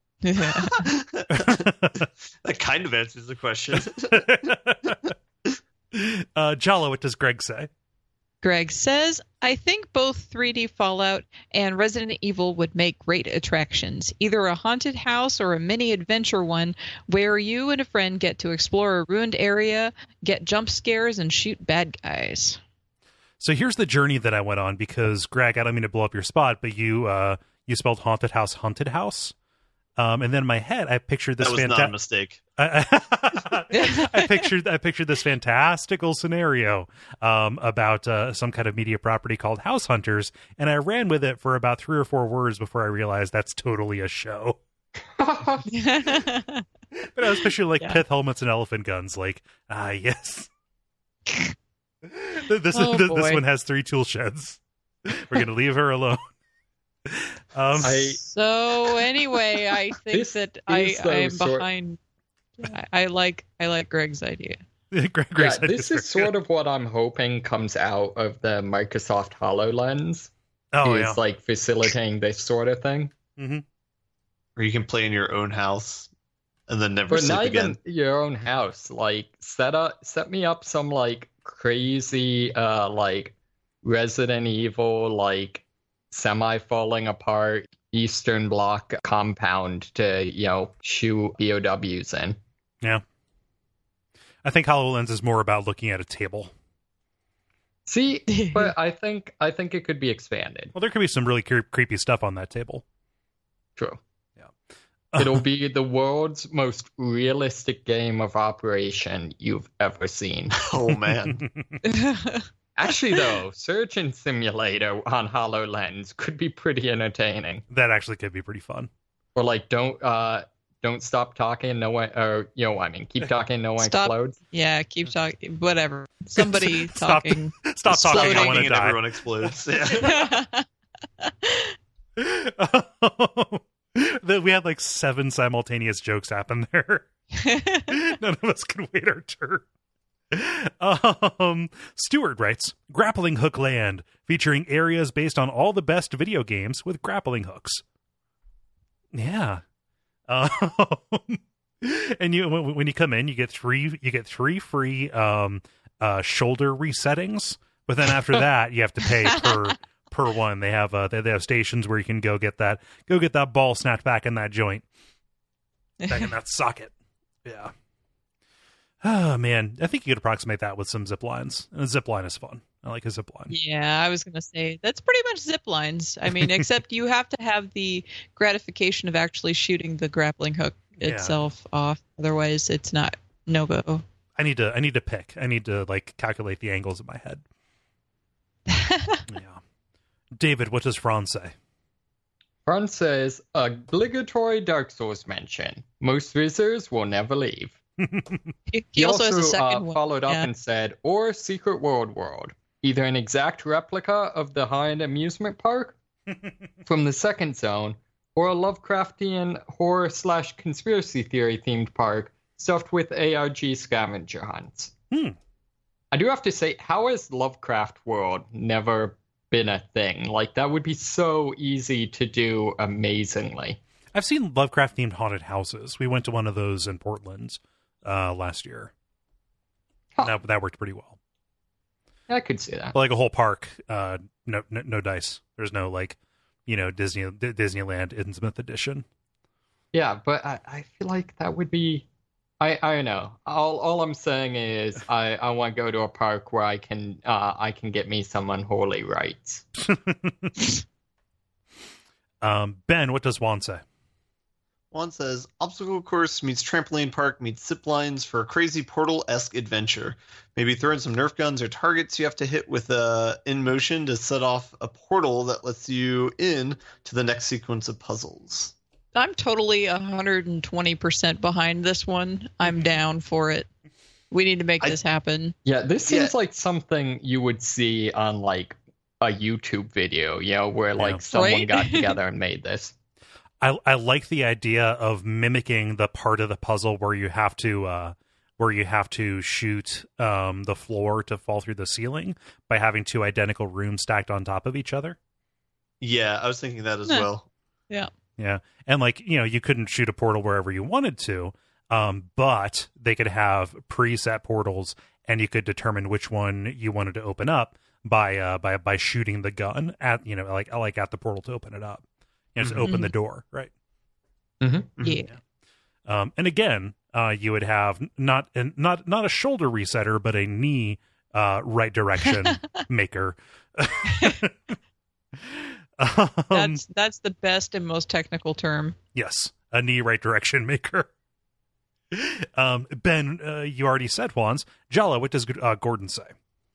That kind of answers the question. Jalo, what does Greg say? Greg says, I think both 3D Fallout and Resident Evil would make great attractions. Either a haunted house or a mini adventure one where you and a friend get to explore a ruined area, get jump scares, and shoot bad guys. So here's the journey that I went on because, Greg, I don't mean to blow up your spot, but you spelled haunted house. And then in my head, I pictured this That was not a mistake. I pictured this fantastical scenario about some kind of media property called House Hunters, and I ran with it for about 3 or 4 words before I realized that's totally a show. But I was picturing like pith helmets and elephant guns. Like, yes. This one has 3 tool sheds. We're gonna leave her alone. So anyway, I think that I'm behind. I like Greg's idea. Greg's idea this is sort of what I'm hoping comes out of the Microsoft HoloLens. Oh, is like facilitating this sort of thing. Mm-hmm. Or you can play in your own house and then never But sleep not again. even your own house. Like set me up some like crazy like Resident Evil like semi falling apart Eastern Bloc compound to shoot BOWs in. Yeah. I think HoloLens is more about looking at a table. See, but I think it could be expanded. Well, there could be some really creepy stuff on that table. True. Yeah. It'll be the world's most realistic game of operation you've ever seen. Oh, man. Actually, though, Surgeon Simulator on HoloLens could be pretty entertaining. That actually could be pretty fun. Or like, don't stop talking, no one, or keep talking, no one explodes. Yeah, keep talking. Whatever. Somebody Stop talking. Stop talking. I want to And die. everyone explodes. Yeah. We had like 7 simultaneous jokes happen there. None of us can wait our turn. Stewart writes, Grappling Hook Land, featuring areas based on all the best video games with grappling hooks. Yeah. And when you come in, you get three free shoulder resettings, but then after that you have to pay per one. They have stations where you can go get that ball snapped back in that joint, back in that socket. Yeah. Oh man, I think you could approximate that with some zip lines. And a zip line is fun. I like a zip line. Yeah, I was going to say that's pretty much zip lines. I mean, except you have to have the gratification of actually shooting the grappling hook itself off. Otherwise, it's not no go. I need to pick. I need to like calculate the angles in my head. Yeah. David, what does Franz say? Franz says, obligatory Dark Souls mention. Most visitors will never leave. He also has a second one. Followed up and said, or Secret World. Either an exact replica of the high-end amusement park from the second zone, or a Lovecraftian horror/conspiracy theory themed park stuffed with ARG scavenger hunts. I do have to say, how has Lovecraft World never been a thing? Like, that would be so easy to do amazingly. I've seen Lovecraft-themed haunted houses. We went to one of those in Portland last year. Huh. That worked pretty well. I could see that. But like a whole park, no dice. There's no, like, Disneyland Innsmouth edition. Yeah, but I feel like that would be... I don't know. All I'm saying is I want to go to a park where I can get me some unholy rites. Ben, what does Juan say? Juan says, obstacle course meets trampoline park meets zip lines for a crazy Portal-esque adventure. Maybe throw in some Nerf guns or targets you have to hit with in motion to set off a portal that lets you in to the next sequence of puzzles. I'm totally 120% behind this one. I'm down for it. We need to make this happen. Yeah, this seems like something you would see on, like, a YouTube video, where, like, someone got together and made this. I like the idea of mimicking the part of the puzzle where you have to shoot the floor to fall through the ceiling by having two identical rooms stacked on top of each other. Yeah, I was thinking that as well. Yeah. Yeah. And like, you couldn't shoot a portal wherever you wanted to, but they could have preset portals and you could determine which one you wanted to open up by shooting the gun at, like at the portal to open it up. Just open the door, right? Mm-hmm. Yeah. And again, you would have not a shoulder resetter, but a knee right direction maker. That's the best and most technical term. Yes, a knee right direction maker. Ben, you already said Juan's. Jala, what does Gordon say?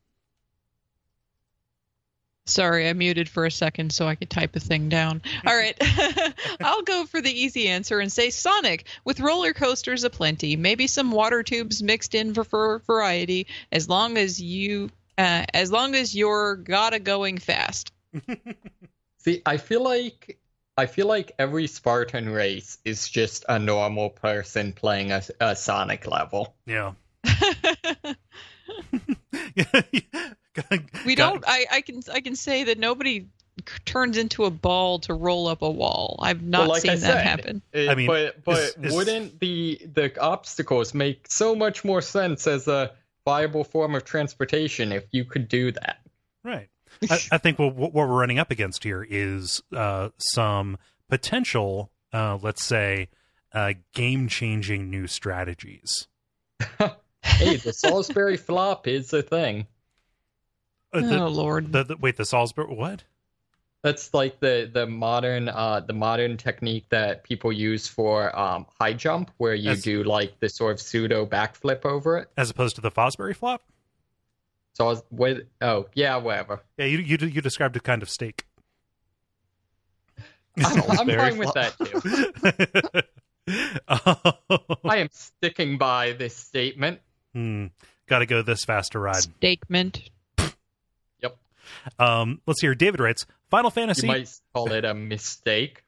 Sorry, I muted for a second so I could type a thing down. All right. I'll go for the easy answer and say Sonic, with roller coasters aplenty, maybe some water tubes mixed in for variety, as long as you're gotta going fast. See, I feel like every Spartan race is just a normal person playing a Sonic level. Yeah. We don't. I can say that nobody turns into a ball to roll up a wall. I've not seen that happen. I mean, but wouldn't the obstacles make so much more sense as a viable form of transportation if you could do that? Right. I think what we're running up against here is some potential, let's say, game-changing new strategies. Hey, the Salisbury flop is a thing. Lord! The Salisbury what? That's like the modern technique that people use for high jump, where you do like the sort of pseudo backflip over it, as opposed to the Fosbury flop. So whatever. Yeah, you described a kind of steak. I'm fine with that too. I am sticking by this statement. Got to go this fast to ride. Statement. Yep. Let's hear. David writes, Final Fantasy. You might call it a mistake.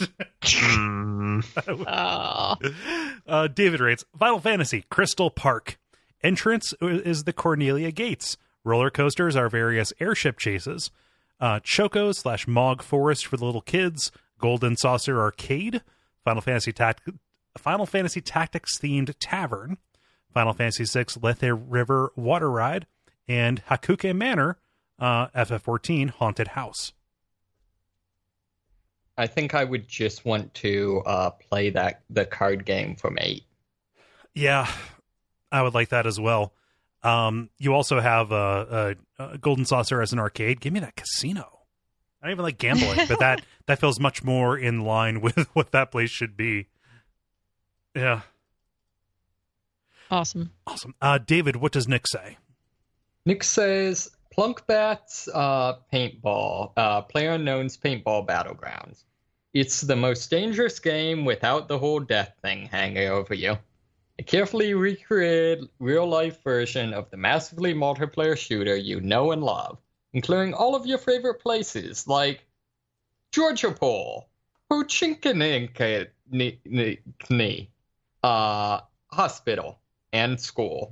David writes, Final Fantasy Crystal Park. Entrance is the Cornelia Gates. Roller coasters are various airship chases. Choco / Mog Forest for the little kids. Golden Saucer Arcade. Final Fantasy Tactics themed tavern. Final Fantasy VI Lethe River Water Ride. And Hakuke Manor, FF14 Haunted House. I think I would just want to play the card game from 8. Yeah, I would like that as well. You also have a Golden Saucer as an arcade. Give me that casino. I don't even like gambling, but that feels much more in line with what that place should be. Yeah. Awesome. David, what does Nick say? Nick says, Plunkbats Paintball, PlayerUnknown's Paintball Battlegrounds. It's the most dangerous game without the whole death thing hanging over you. A carefully recreated real-life version of the massively multiplayer shooter you know and love, including all of your favorite places like Georgiapol, Pochinkinny, hospital and school.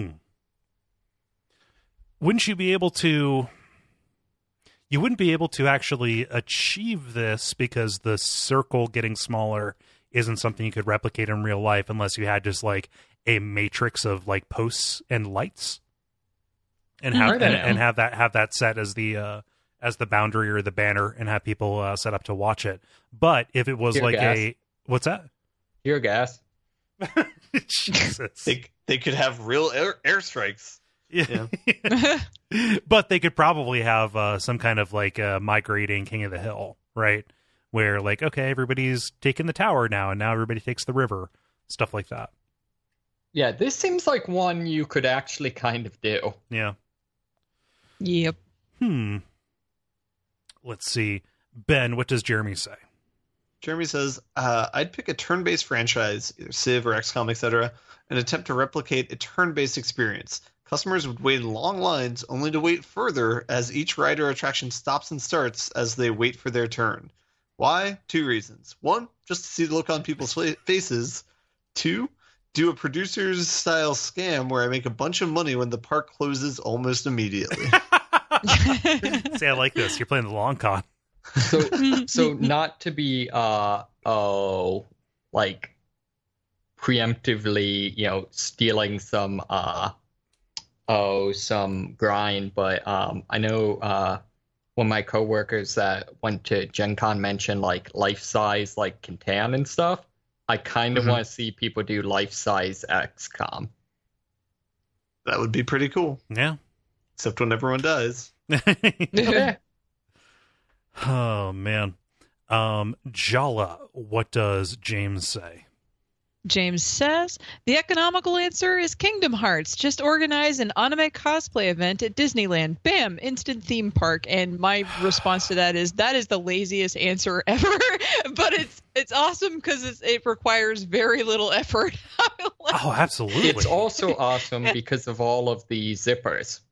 Wouldn't you be able to... You wouldn't be able to actually achieve this because the circle getting smaller isn't something you could replicate in real life unless you had just like a matrix of like posts and lights and have that set as the boundary or the banner and have people set up to watch it. But if it was what's that? Tear gas. Jesus. They could have real airstrikes. Yeah. But they could probably have some kind of like migrating King of the Hill, right? Where like, okay, everybody's taking the tower now, and now everybody takes the river, stuff like that. Yeah, this seems like one you could actually kind of do. Yeah. Yep. Let's see. Ben, what does Jeremy say? Jeremy says, I'd pick a turn-based franchise, either Civ or XCOM, etc., and attempt to replicate a turn-based experience. Customers would wait in long lines, only to wait further as each ride or attraction stops and starts as they wait for their turn. Why? 2 reasons. 1, just to see the look on people's faces. 2, do a producer's style scam where I make a bunch of money when the park closes almost immediately. See, I like this. You're playing the long con. So not to be like preemptively, stealing some grind, but I know one of my coworkers that went to Gen Con mentioned like life-size like Catan and stuff. I kind of want to see people do life-size XCOM. That would be pretty cool. Yeah. Except when everyone dies. Yeah. Oh, man. Jala, what does James say? James says, the economical answer is Kingdom Hearts. Just organize an anime cosplay event at Disneyland. Bam, instant theme park. And my response to that is the laziest answer ever. But it's awesome because it requires very little effort. Oh, absolutely. It's also awesome because of all of the zippers.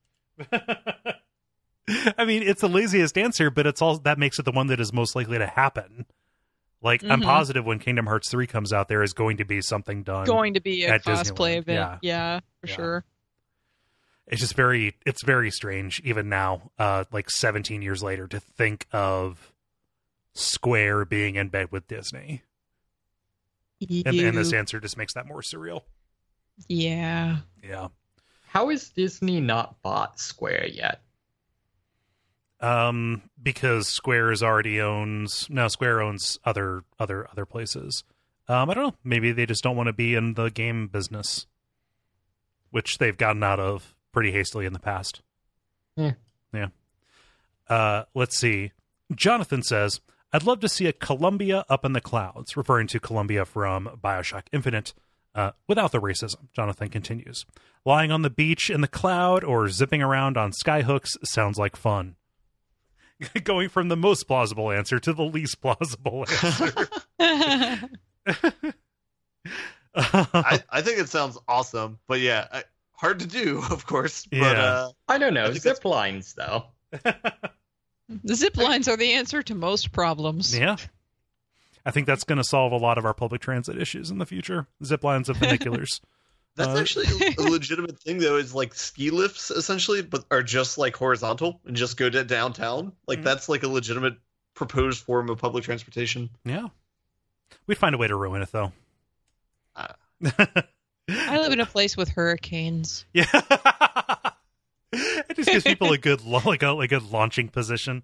I mean, it's the laziest answer, but it's all that makes it the one that is most likely to happen. Like, I'm positive when Kingdom Hearts 3 comes out, there is going to be something done. Going to be a Disneyland. cosplay event. Yeah, for sure. It's just very strange, even now, like 17 years later, to think of Square being in bed with Disney. And this answer just makes that more surreal. Yeah. Yeah. How is Disney not bought Square yet? Because Square owns other places. I don't know. Maybe they just don't want to be in the game business, which they've gotten out of pretty hastily in the past. Yeah. Let's see. Jonathan says, I'd love to see a Columbia up in the clouds, referring to Columbia from BioShock Infinite, without the racism. Jonathan continues, lying on the beach in the cloud or zipping around on skyhooks sounds like fun. Going from the most plausible answer to the least plausible answer. I think it sounds awesome, but yeah, hard to do, of course. But, yeah. I don't know. Zip lines, though. The zip lines are the answer to most problems. Yeah. I think that's going to solve a lot of our public transit issues in the future. Zip lines and funiculars. That's actually a legitimate thing, though, is like ski lifts, essentially, but are just like horizontal and just go to downtown. Like, that's like a legitimate proposed form of public transportation. Yeah. We'd find a way to ruin it, though. I live in a place with hurricanes. Yeah. It just gives people a good launching position.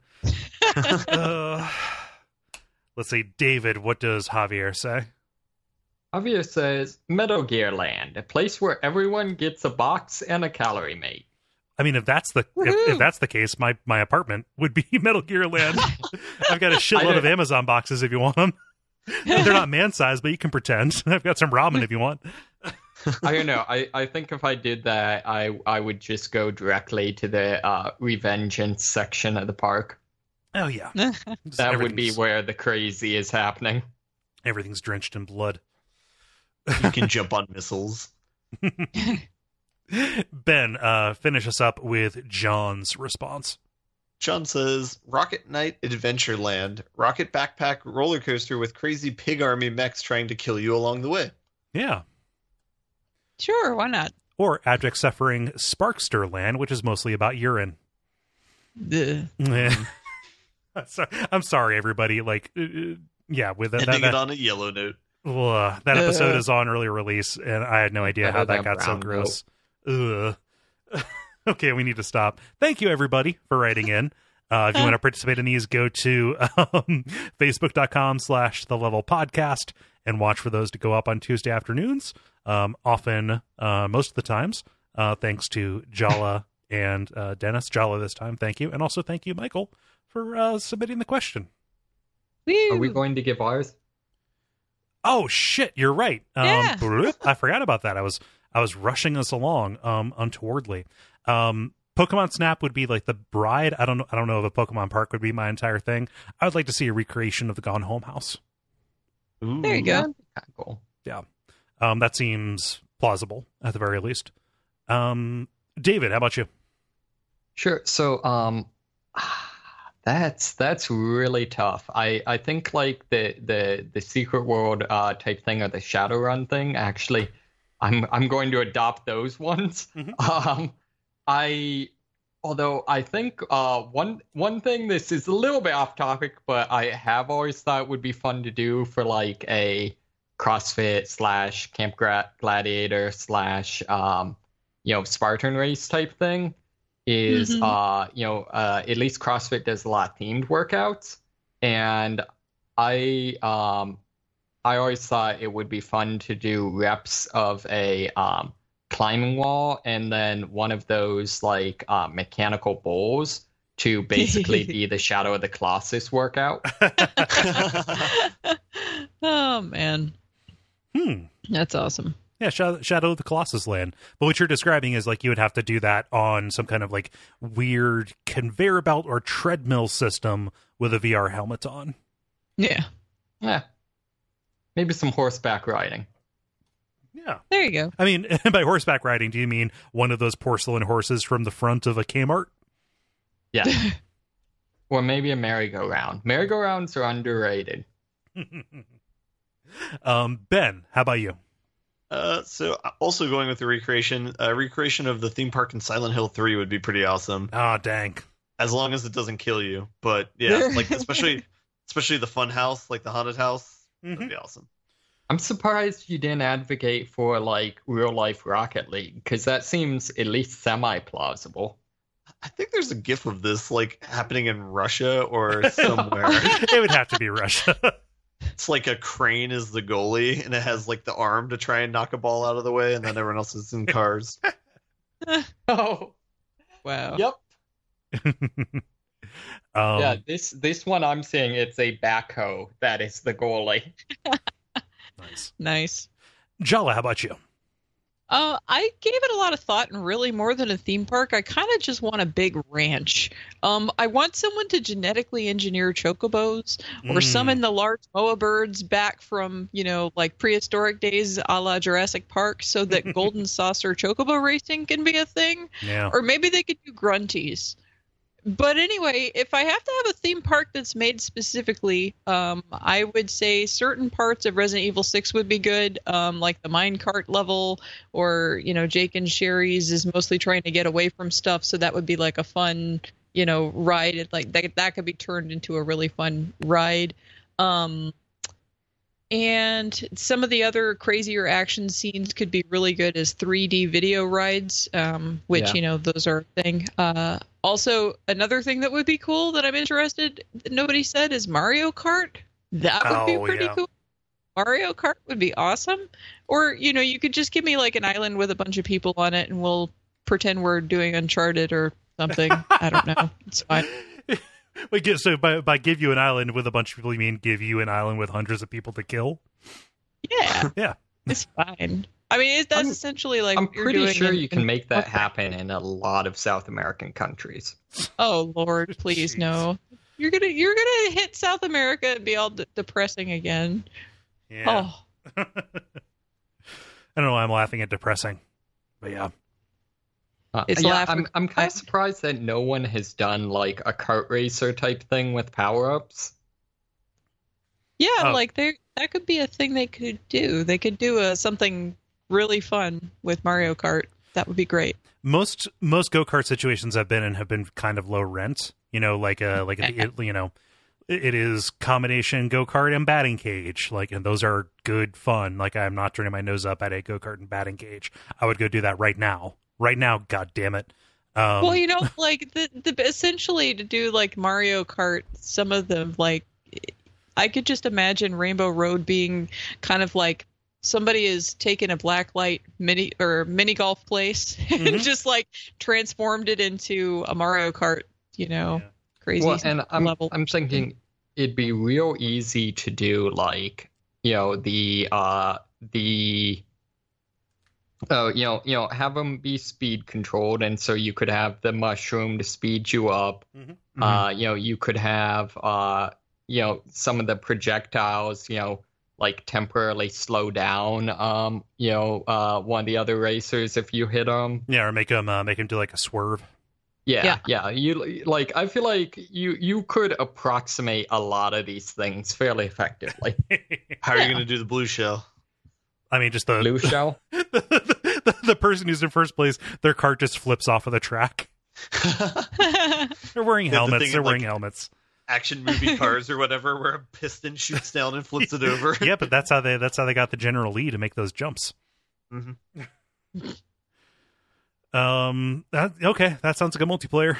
Let's see. David, what does Javier say? Javier says, Metal Gear Land, a place where everyone gets a box and a calorie mate. I mean, if that's the case, my apartment would be Metal Gear Land. I've got a shitload of Amazon boxes if you want them. They're not man-sized, but you can pretend. I've got some ramen if you want. I don't know. I think if I did that, I would just go directly to the Revengeance section of the park. Oh, yeah. That would be where the crazy is happening. Everything's drenched in blood. You can jump on missiles. Ben, finish us up with John's response. John says, Rocket Knight Adventureland, rocket backpack roller coaster with crazy pig army mechs trying to kill you along the way. Yeah. Sure, why not? Or Abject Suffering Sparkster Land, which is mostly about urine. I'm sorry, everybody. Like, yeah, with that, ending it on a yellow note. That episode is on early release, and I had no idea how that got so brown gross. Okay, we need to stop. Thank you, everybody, for writing in. If you want to participate in these, go to facebook.com/thelevelpodcast and watch for those to go up on Tuesday afternoons. Often, most of the times, thanks to Jala and Dennis. Jala this time, thank you. And also thank you, Michael, for submitting the question. Are we going to give ours? Oh, shit, you're right. Yeah. I forgot about that. I was rushing us along untowardly. Pokemon Snap would be like the bride. I don't know if a Pokemon Park would be my entire thing. I would like to see a recreation of the Gone Home house. Ooh. There you go. Kind of cool. Yeah. That seems plausible at the very least. David, how about you? Sure. So, that's really tough. I think like the Secret World type thing or the Shadowrun thing. Actually, I'm going to adopt those ones. Mm-hmm. Although I think one thing, this is a little bit off topic, but I have always thought would be fun to do for like a CrossFit / Camp Gladiator / Spartan race type thing is at least CrossFit does a lot of themed workouts, and I always thought it would be fun to do reps of a climbing wall and then one of those like mechanical bowls to basically be the Shadow of the Colossus workout. Oh man, that's awesome. Yeah, Shadow of the Colossus Land. But what you're describing is like you would have to do that on some kind of like weird conveyor belt or treadmill system with a VR helmet on. Yeah. Maybe some horseback riding. Yeah. There you go. I mean, by horseback riding, do you mean one of those porcelain horses from the front of a Kmart? Yeah. Or maybe a merry-go-round. Merry-go-rounds are underrated. Ben, how about you? So also going with the recreation of the theme park in Silent Hill 3 would be pretty awesome. Oh, dang. As long as it doesn't kill you. But yeah, like especially the fun house, like the haunted house, that'd be awesome. I'm surprised you didn't advocate for like real life Rocket League, because that seems at least semi-plausible. I think there's a GIF of this like happening in Russia or somewhere. It would have to be Russia. It's like a crane is the goalie, and it has like the arm to try and knock a ball out of the way, and then everyone else is in cars. Oh, Wow. yep. Yeah, this one I'm seeing, it's a backhoe that is the goalie. Nice. Jala, how about you? I gave it a lot of thought, and really more than a theme park, I kind of just want a big ranch. I want someone to genetically engineer chocobos or summon the large moa birds back from, like prehistoric days a la Jurassic Park so that golden saucer chocobo racing can be a thing. Yeah. Or maybe they could do grunties. But anyway, if I have to have a theme park that's made specifically, I would say certain parts of Resident Evil 6 would be good, like the minecart level, or, Jake and Sherry's is mostly trying to get away from stuff, so that would be like a fun, ride. Like that could be turned into a really fun ride. And some of the other crazier action scenes could be really good as 3D video rides, which, those are a thing. Also, another thing that would be cool that I'm interested, that nobody said, is Mario Kart. That would be pretty cool. Mario Kart would be awesome. Or, you could just give me like an island with a bunch of people on it and we'll pretend we're doing Uncharted or something. I don't know. It's fine. So by give you an island with a bunch of people, you mean give you an island with hundreds of people to kill? Yeah. Yeah. It's fine. I mean, that's essentially like I'm what you're pretty doing sure in- you can make that happen in a lot of South American countries. Oh Lord, please Jeez. no! You're gonna hit South America and be all depressing again. Yeah. Oh, I don't know why I'm laughing at depressing, but yeah. It's yeah, laughing. I'm kind of surprised that no one has done like a kart racer type thing with power-ups. yeah, Oh. like that could be a thing they could do. They could do something really fun with Mario Kart. That would be great. Most go-kart situations I've been in have been kind of low rent. You know, it is combination go-kart and batting cage. And those are good fun. I'm not turning my nose up at a go-kart and batting cage. I would go do that right now. Right now, God damn it. Well, the essentially to do Mario Kart, some of them I could just imagine Rainbow Road being kind of somebody has taken a blacklight mini golf place and just transformed it into a Mario Kart, crazy level. I'm thinking it'd be real easy to do have them be speed controlled, and so you could have the mushroom to speed you up. Mm-hmm. You could have some of the projectiles, temporarily slow down, one of the other racers if you hit them. Yeah, or make them do a swerve. Yeah. You I feel like you could approximate a lot of these things fairly effectively. How are you going to do the blue shell? I mean, just the blue shell. The person who's in first place, their cart just flips off of the track. They're wearing helmets. They're wearing helmets. Action movie cars or whatever, where a piston shoots down and flips it over. Yeah, but that's how they got the General Lee to make those jumps. Mm-hmm. Okay, that sounds like a multiplayer.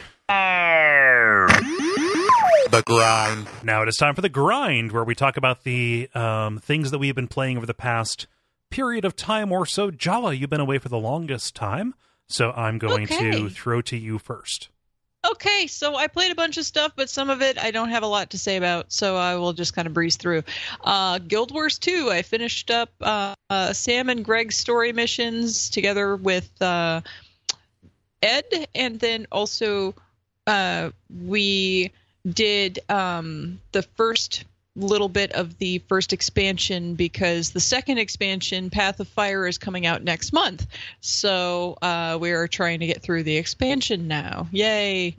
The grind. Now it is time for the grind, where we talk about the things that we've been playing over the past period of time or so. Jala, you've been away for the longest time, so I'm going to throw to you first. Okay, so I played a bunch of stuff, but some of it I don't have a lot to say about, so I will just kind of breeze through. Guild Wars 2, I finished up Sam and Greg's story missions together with Ed, and then also we did the first little bit of the first expansion, because the second expansion, Path of Fire, is coming out next month. So we are trying to get through the expansion now. Yay.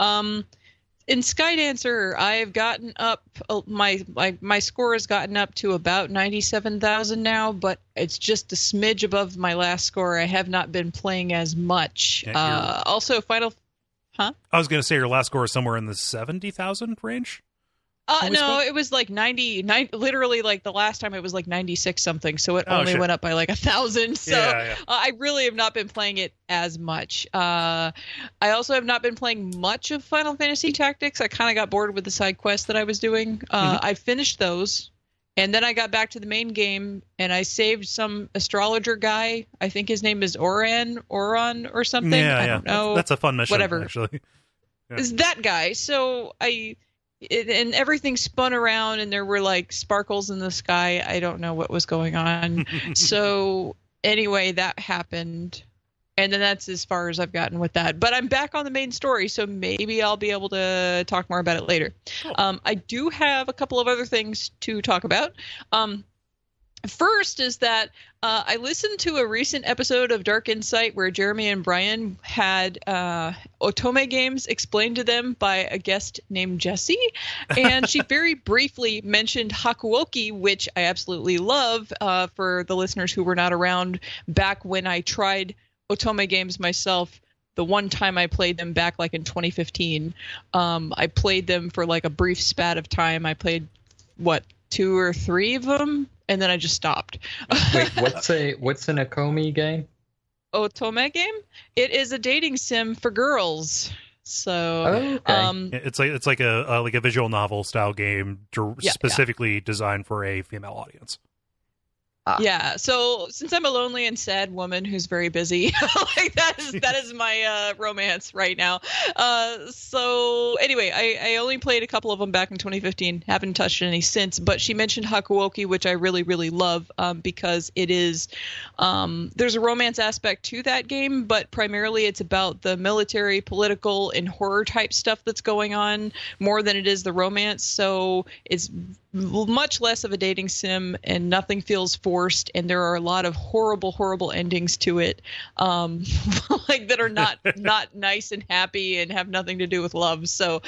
In Skydancer, I've gotten up, my score has gotten up to about 97,000 now, but it's just a smidge above my last score. I have not been playing as much. Also, I was going to say your last score is somewhere in the 70,000 range? No, it was 90, literally the last time it was 96 something, so it only went up by 1,000. So yeah. I really have not been playing it as much. I also have not been playing much of Final Fantasy Tactics. I kind of got bored with the side quests that I was doing. I finished those, and then I got back to the main game, and I saved some astrologer guy. I think his name is Oran or something. Yeah, I don't know. That's a fun mission, whatever. Actually. Yeah. Is that guy. So and everything spun around, and there were sparkles in the sky. I don't know what was going on. So anyway, that happened. And then that's as far as I've gotten with that. But I'm back on the main story, so maybe I'll be able to talk more about it later. Cool. I do have a couple of other things to talk about. First is that I listened to a recent episode of Dark Insight where Jeremy and Brian had Otome games explained to them by a guest named Jessie, and she very briefly mentioned Hakuoki, which I absolutely love, for the listeners who were not around back when I tried Otome games myself. The one time I played them back in 2015, I played them for a brief spat of time. I played, 2 or 3 of them, and then I just stopped. Wait, what's an Akomi game? Otome game? It is a dating sim for girls. So, it's like a visual novel style game specifically designed for a female audience. Yeah, so since I'm a lonely and sad woman who's very busy, that is my romance right now. So anyway, I only played a couple of them back in 2015, haven't touched any since, but she mentioned Hakuoki, which I really, really love, because it is, there's a romance aspect to that game, but primarily it's about the military, political, and horror type stuff that's going on more than it is the romance. So it's much less of a dating sim, and nothing feels forced, and there are a lot of horrible endings to it, that are not nice and happy and have nothing to do with love. So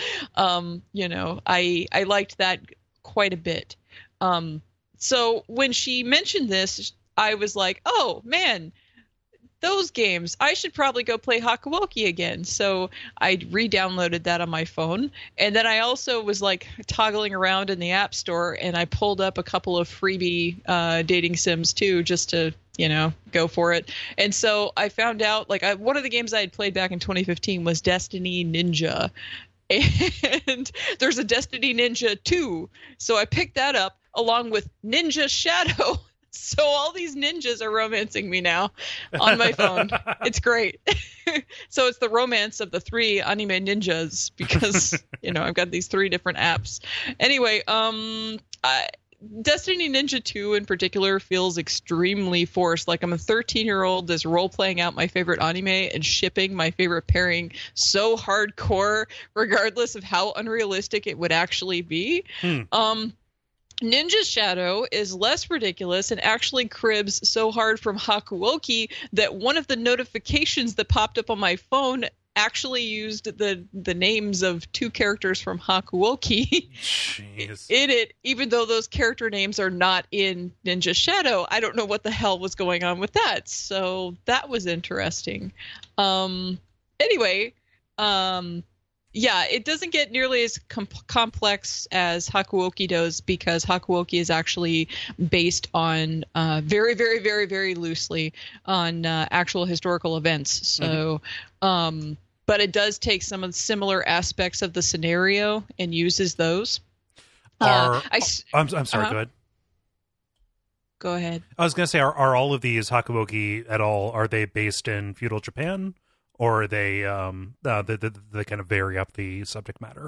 I liked that quite a bit. So when she mentioned this, I was like, oh man, those games, I should probably go play Hakuoki again. So I re-downloaded that on my phone. And then I also was like toggling around in the App Store, and I pulled up a couple of freebie dating sims too, just to, go for it. And so I found out, like, one of the games I had played back in 2015 was Destiny Ninja. And there's a Destiny Ninja 2. So I picked that up along with Ninja Shadow. So all these ninjas are romancing me now on my phone. It's great. So it's the romance of the 3 anime ninjas because, I've got these 3 different apps. Anyway, Destiny Ninja 2 in particular feels extremely forced. Like I'm a 13-year-old that's role-playing out my favorite anime and shipping my favorite pairing so hardcore, regardless of how unrealistic it would actually be. Ninja Shadow is less ridiculous and actually cribs so hard from Hakuoki that one of the notifications that popped up on my phone actually used the names of 2 characters from Hakuoki in it, even though those character names are not in Ninja Shadow. I don't know what the hell was going on with that. So that was interesting. Anyway, yeah, it doesn't get nearly as complex as Hakuoki does because Hakuoki is actually based on very, very, very, very loosely on actual historical events. So, but it does take some of the similar aspects of the scenario and uses those. I'm sorry, go ahead. Go ahead. I was going to say, are all of these Hakuoki at all, are they based in feudal Japan? Or are they they kind of vary up the subject matter?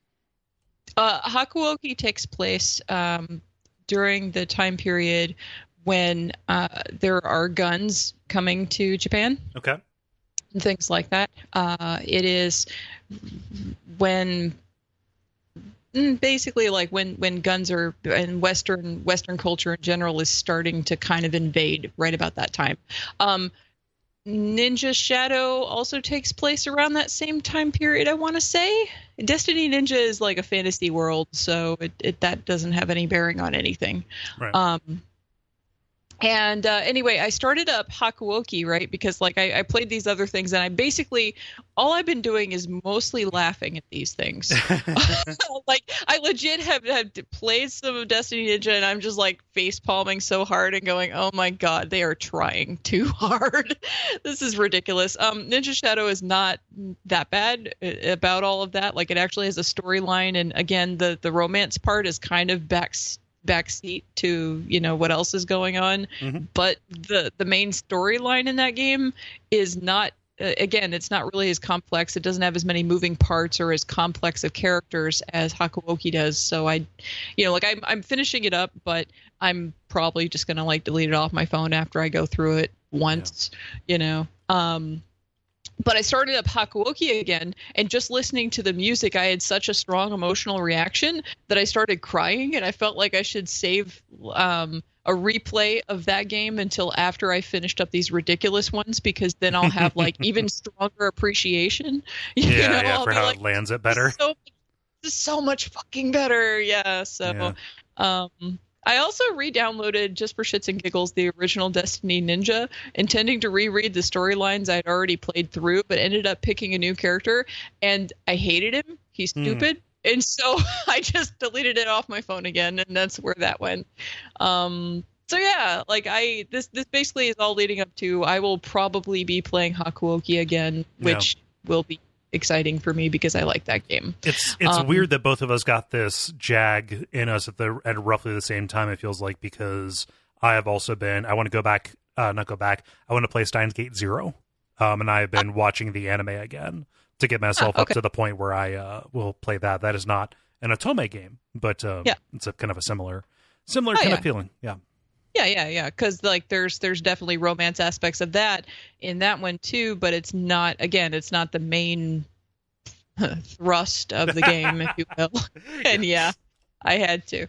Hakuoki takes place during the time period when there are guns coming to Japan. Okay. And things like that. It is when basically like when guns are, and Western culture in general is starting to kind of invade right about that time. Ninja Shadow also takes place around that same time period, I want to say. Destiny Ninja is like a fantasy world, so that doesn't have any bearing on anything. Right. And anyway, I started up Hakuoki, right? Because like I played these other things, and all I've been doing is mostly laughing at these things. Like I legit have played some of Destiny Ninja, and I'm just like face palming so hard and going, "Oh my god, they are trying too hard. This is ridiculous." Ninja Shadow is not that bad about all of that. Like it actually has a storyline, and again, the romance part is kind of backseat to what else is going on. But the main storyline in that game is not, again, it's not really as complex. It doesn't have as many moving parts or as complex of characters as Hakuoki does. So I'm finishing it up, but I'm probably just gonna like delete it off my phone after I go through it once. But I started up Hakuoki again, and just listening to the music, I had such a strong emotional reaction that I started crying, and I felt like I should save a replay of that game until after I finished up these ridiculous ones, because then I'll have like even stronger appreciation. Yeah, for how it lands it better. This is so much fucking better. Yeah, so... Yeah. I also re-downloaded, just for shits and giggles, the original Destiny Ninja, intending to reread the storylines I'd already played through, but ended up picking a new character, and I hated him. He's stupid. And so I just deleted it off my phone again, and that's where that went. So yeah, like this basically is all leading up to I will probably be playing Hakuoki again, which will be exciting for me because I like that game. It's weird that both of us got this jag in us at roughly the same time, it feels like, because I have also been, I want to go back, I want to play Steins Gate Zero, and I have been watching the anime again to get myself up to the point where I will play that. That is not an Otome game, but it's a kind of a similar kind of feeling. Yeah, because like there's definitely romance aspects of that in that one too, but it's not the main thrust of the game, if you will. And I had to.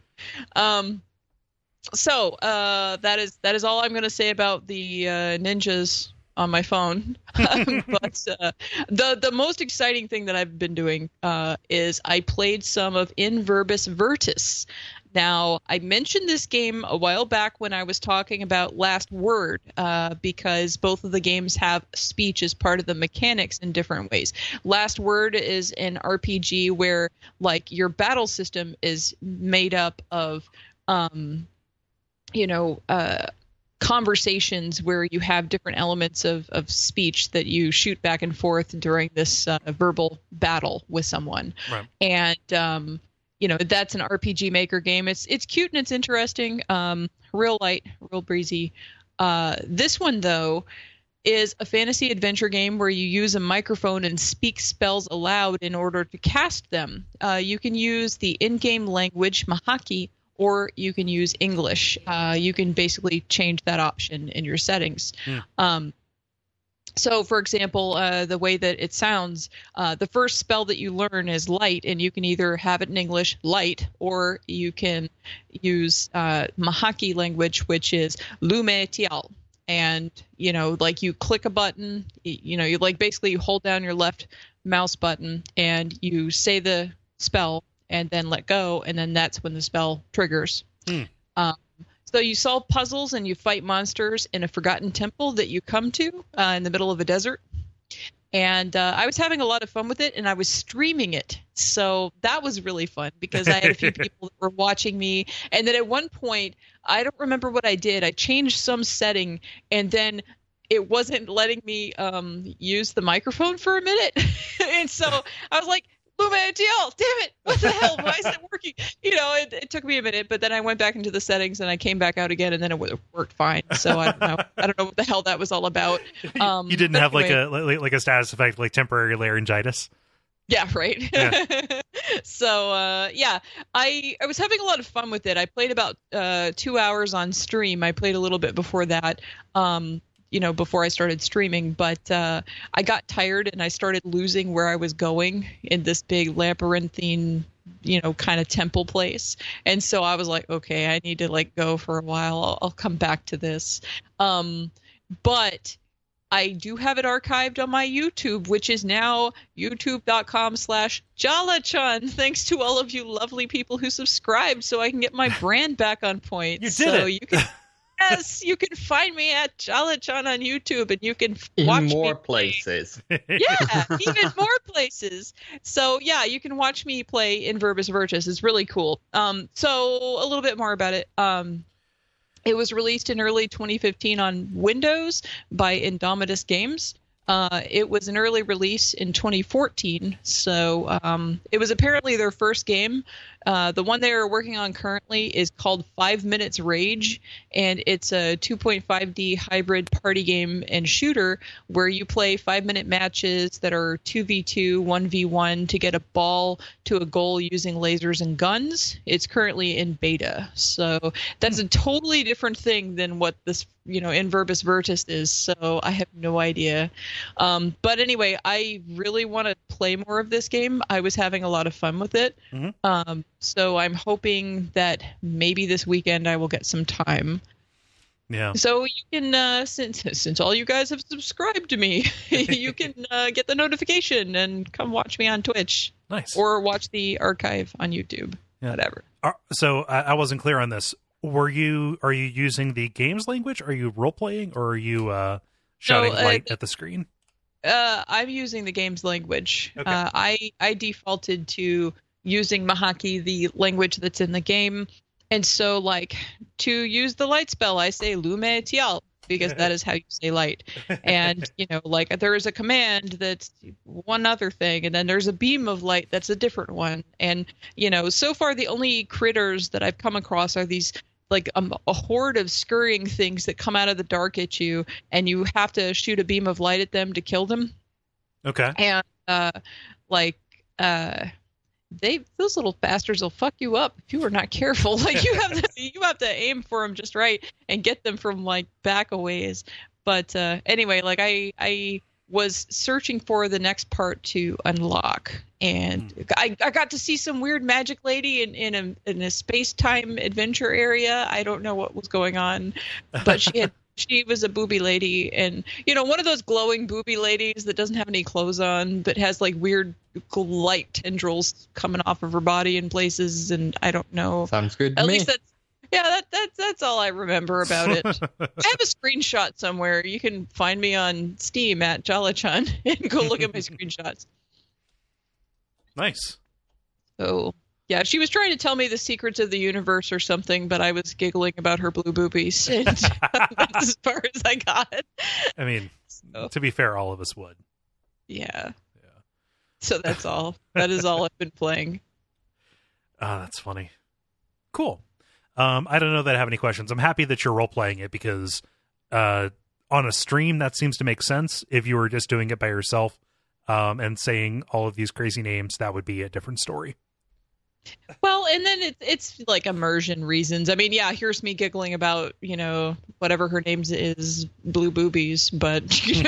So that is all I'm going to say about the ninjas on my phone. But the most exciting thing that I've been doing is I played some of In Verbis Virtus. Now, I mentioned this game a while back when I was talking about Last Word, because both of the games have speech as part of the mechanics in different ways. Last Word is an RPG where, like, your battle system is made up of, conversations where you have different elements of speech that you shoot back and forth during this verbal battle with someone. Right. And, that's an RPG Maker game. It's cute and it's interesting. Real light, real breezy. This one, though, is a fantasy adventure game where you use a microphone and speak spells aloud in order to cast them. You can use the in-game language, Mahaki, or you can use English. You can basically change that option in your settings. So, for example, the way that it sounds, the first spell that you learn is light, and you can either have it in English, light, or you can use Mahaki language, which is Lume Tial. And, you click a button, you basically hold down your left mouse button and you say the spell and then let go, and then that's when the spell triggers. So you solve puzzles and you fight monsters in a forgotten temple that you come to in the middle of a desert. And I was having a lot of fun with it, and I was streaming it. So that was really fun because I had a few people that were watching me. And then at one point, I don't remember what I did. I changed some setting, and then it wasn't letting me use the microphone for a minute. And so I was like, DL, damn it, what the hell, why is it working? It took me a minute, but then I went back into the settings and I came back out again, and then it worked fine. So I don't know what the hell that was all about. You didn't have anyway, like a status effect, like temporary laryngitis? Yeah, right. Yeah. So I was having a lot of fun with it. I played about 2 hours on stream. I played a little bit before that. Before I started streaming, but I got tired and I started losing where I was going in this big labyrinthine, kind of temple place. And so I was like, okay, I need to go for a while. I'll come back to this. But I do have it archived on my YouTube, which is now youtube.com/Jalachan. Thanks to all of you lovely people who subscribed so I can get my brand back on point. You did it. You can... Yes, you can find me at Jalachan on YouTube, and you can watch me in more places. Yeah, even more places. So yeah, you can watch me play In Verbis Virtus. It's really cool. So a little bit more about it. It was released in early 2015 on Windows by Indomitus Games. It was an early release in 2014, so it was apparently their first game. The one they are working on currently is called 5 Minutes Rage, and it's a 2.5D hybrid party game and shooter where you play 5-minute matches that are 2v2, 1v1 to get a ball to a goal using lasers and guns. It's currently in beta, so that's a totally different thing than what this In Verbis Virtus is, so I have no idea. But anyway, I really want to play more of this game. I was having a lot of fun with it. Mm-hmm. So I'm hoping that maybe this weekend I will get some time. Yeah. So you can, since all you guys have subscribed to me, you can get the notification and come watch me on Twitch. Nice. Or watch the archive on YouTube. Yeah. Whatever. So I wasn't clear on this. Are you using the game's language? Are you role playing, or are you shouting light at the screen? I'm using the game's language. Okay. I defaulted to using Mahaki, the language that's in the game, and so to use the light spell, I say Lume Tial because that is how you say light. And there is a command that's one other thing, and then there's a beam of light that's a different one. And so far the only critters that I've come across are these a horde of scurrying things that come out of the dark at you, and you have to shoot a beam of light at them to kill them. Okay. And those little bastards will fuck you up if you are not careful. You have to aim for them just right and get them from back a ways. But anyway, I was searching for the next part to unlock, and I got to see some weird magic lady in a space-time adventure area. I don't know what was going on, but she had she was a booby lady, and one of those glowing booby ladies that doesn't have any clothes on, but has like weird light tendrils coming off of her body in places, and I don't know. Sounds good to At me. least that's all I remember about it. I have a screenshot somewhere. You can find me on Steam at Jolachun and go look at my screenshots. Nice. So, yeah, she was trying to tell me the secrets of the universe or something, but I was giggling about her blue boobies, and that's as far as I got. I mean, to be fair, all of us would. Yeah. So that's all. That is all I've been playing. That's funny. Cool. I don't know that I have any questions. I'm happy that you're role-playing it because on a stream, that seems to make sense. If you were just doing it by yourself and saying all of these crazy names, that would be a different story. Well, and then it's like immersion reasons. I mean, yeah, here's me giggling about, whatever her name is, blue boobies. But,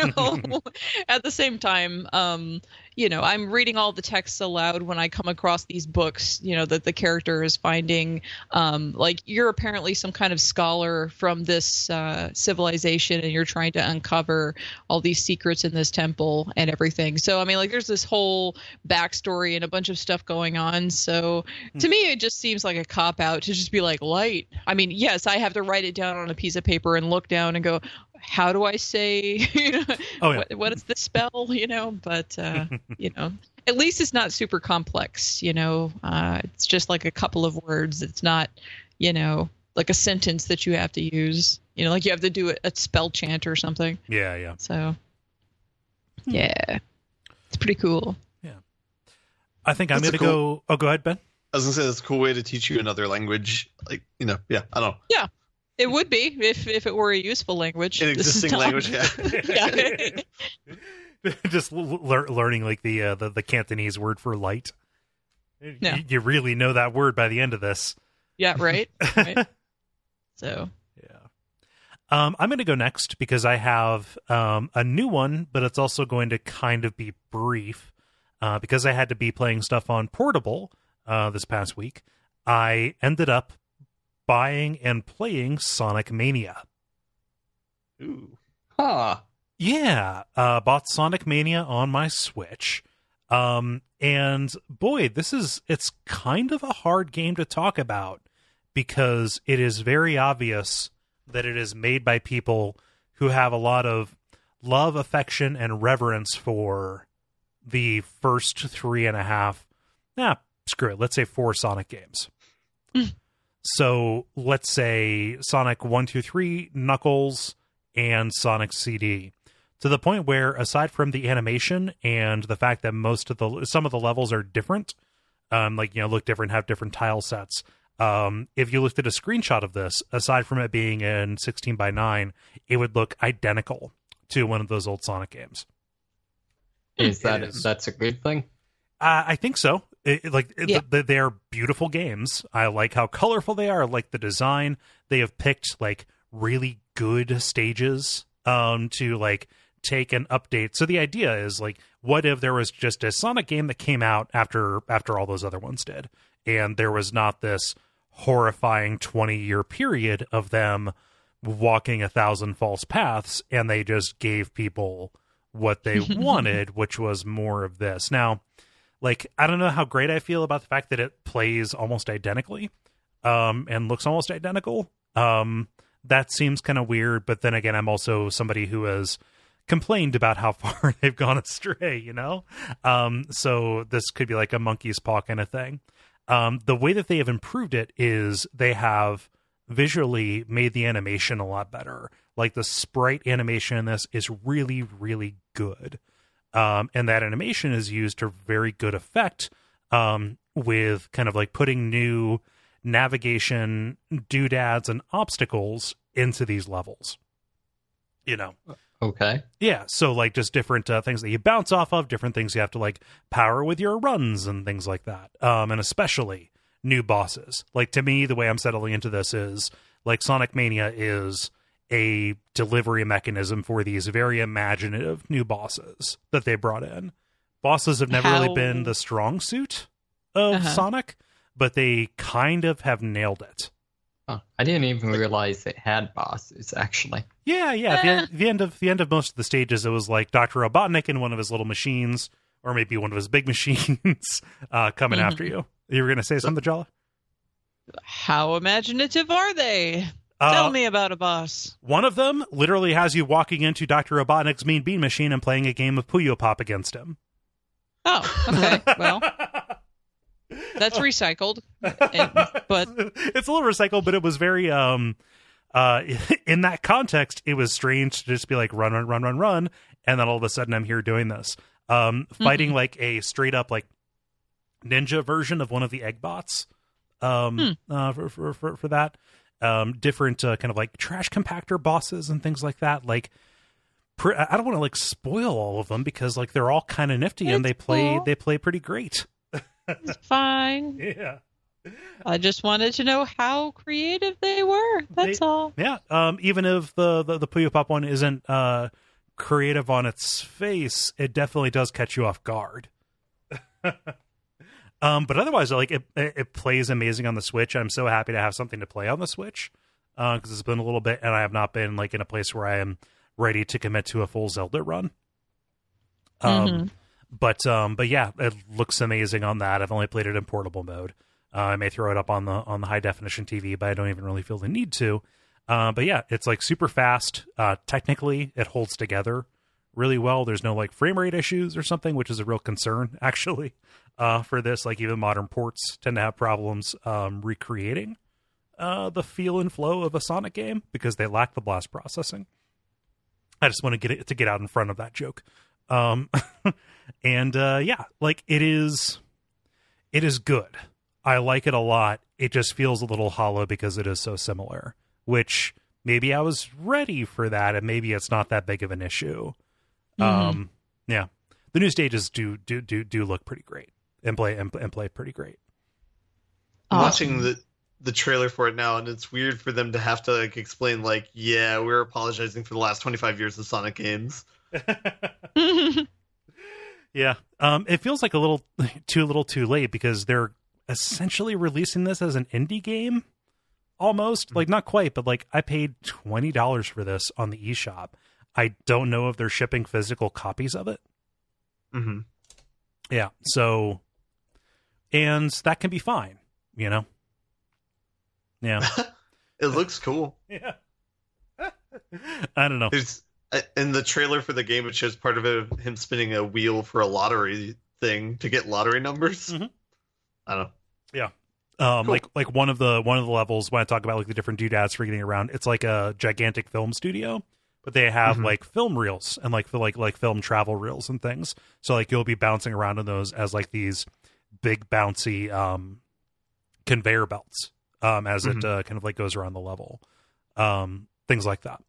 at the same time, I'm reading all the texts aloud when I come across these books, that the character is finding. Like, you're apparently some kind of scholar from this civilization, and you're trying to uncover all these secrets in this temple and everything. So, I mean, like, there's this whole backstory and a bunch of stuff going on. So, to me, it just seems like a cop-out to just be like, light. I mean, yes, I have to write it down on a piece of paper and look down and go, how do I say, what is this spell, but, at least it's not super complex, it's just like a couple of words. It's not, like a sentence that you have to use, like you have to do a spell chant or something. Yeah. So, yeah, it's pretty cool. Yeah. I think I'm going to go. Oh, go ahead, Ben. I was going to say that's a cool way to teach you another language. Like, I don't know. Yeah. It would be if it were a useful language. An existing language, yeah. Just learning like the Cantonese word for light. Yeah. You really know that word by the end of this. Yeah, right. So. Yeah. I'm going to go next because I have a new one, but it's also going to kind of be brief because I had to be playing stuff on Portable this past week. I ended up buying and playing Sonic Mania. Ooh. Huh. Yeah, bought Sonic Mania on my Switch. And boy, it's kind of a hard game to talk about because it is very obvious that it is made by people who have a lot of love, affection, and reverence for the first 3.5, screw it, let's say 4 Sonic games. So let's say Sonic 1, 2, 3, Knuckles, and Sonic CD. To the point where, aside from the animation and the fact that some of the levels are different, look different, have different tile sets. If you looked at a screenshot of this, aside from it being in 16:9, it would look identical to one of those old Sonic games. That's a good thing? I think so. They're beautiful games. I like how colorful they are. I like the design. They have picked like really good stages to like take and update. So the idea is like, what if there was just a Sonic game that came out after all those other ones did, and there was not this horrifying 20-year period of them walking 1,000 false paths, and they just gave people what they wanted, which was more of this. Now, like, I don't know how great I feel about the fact that it plays almost identically and looks almost identical. That seems kind of weird, but then again, I'm also somebody who has complained about how far they've gone astray, so this could be like a monkey's paw kind of thing. The way that they have improved it is they have visually made the animation a lot better. Like, the sprite animation in this is really, really good. And that animation is used to very good effect with kind of like putting new navigation doodads and obstacles into these levels. Okay. Yeah, so like just different things that you bounce off of, different things you have to like power with your runs and things like that. And especially new bosses. Like, to me, the way I'm settling into this is like Sonic Mania is a delivery mechanism for these very imaginative new bosses that they brought in. Bosses have never really been the strong suit of Sonic, but they kind of have nailed it Oh, I didn't even realize it had bosses, actually. Yeah. The end of most of the stages, it was like Dr. Robotnik in one of his little machines, or maybe one of his big machines, coming after you. You were going to say something, Jala? How imaginative are they? Tell me about a boss. One of them literally has you walking into Dr. Robotnik's Mean Bean Machine and playing a game of Puyo Pop against him. Oh, okay. Well, that's recycled. But it's a little recycled, but it was very in that context, it was strange to just be like run, and then all of a sudden I'm here doing this. Fighting like a straight up like ninja version of one of the egg bots. For that. Different kind of like trash compactor bosses and things like that. Like, I don't want to like spoil all of them because like they're all kind of nifty and they play pretty great. It's fine. Yeah. I just wanted to know how creative they were. That's all. Yeah. Even if the Puyo Pop one isn't creative on its face, it definitely does catch you off guard. But otherwise, like it plays amazing on the Switch. I'm so happy to have something to play on the Switch because it's been a little bit, and I have not been like in a place where I am ready to commit to a full Zelda run. But yeah, it looks amazing on that. I've only played it in portable mode. I may throw it up on the high definition TV, but I don't even really feel the need to. But yeah, it's like super fast. Technically, it holds together really well. There's no like frame rate issues or something, which is a real concern actually. For this, like even modern ports tend to have problems recreating the feel and flow of a Sonic game because they lack the blast processing. I just want to get out in front of that joke. Yeah, like it is good. I like it a lot. It just feels a little hollow because it is so similar, which maybe I was ready for that, and maybe it's not that big of an issue. Yeah, the new stages do look pretty great and play pretty great. I'm watching the trailer for it now, and it's weird for them to have to like explain like, yeah, we're apologizing for the last 25 years of Sonic games. Yeah, it feels like a little too late because they're essentially releasing this as an indie game, almost like not quite, but like I paid $20 for this on the eShop. I don't know if they're shipping physical copies of it. Mm-hmm. Yeah, so and that can be fine, you know. Yeah, it looks cool. Yeah, I don't know. There's in the trailer for the game, it shows part of it him spinning a wheel for a lottery thing to get lottery numbers. Mm-hmm. I don't know. Yeah. Cool. Like one of the levels when I talk about like the different doodads for getting around, it's like a gigantic film studio, but they have like film reels and like film travel reels and things. So like you'll be bouncing around in those as like these big bouncy conveyor belts as it kind of like goes around the level, things like that.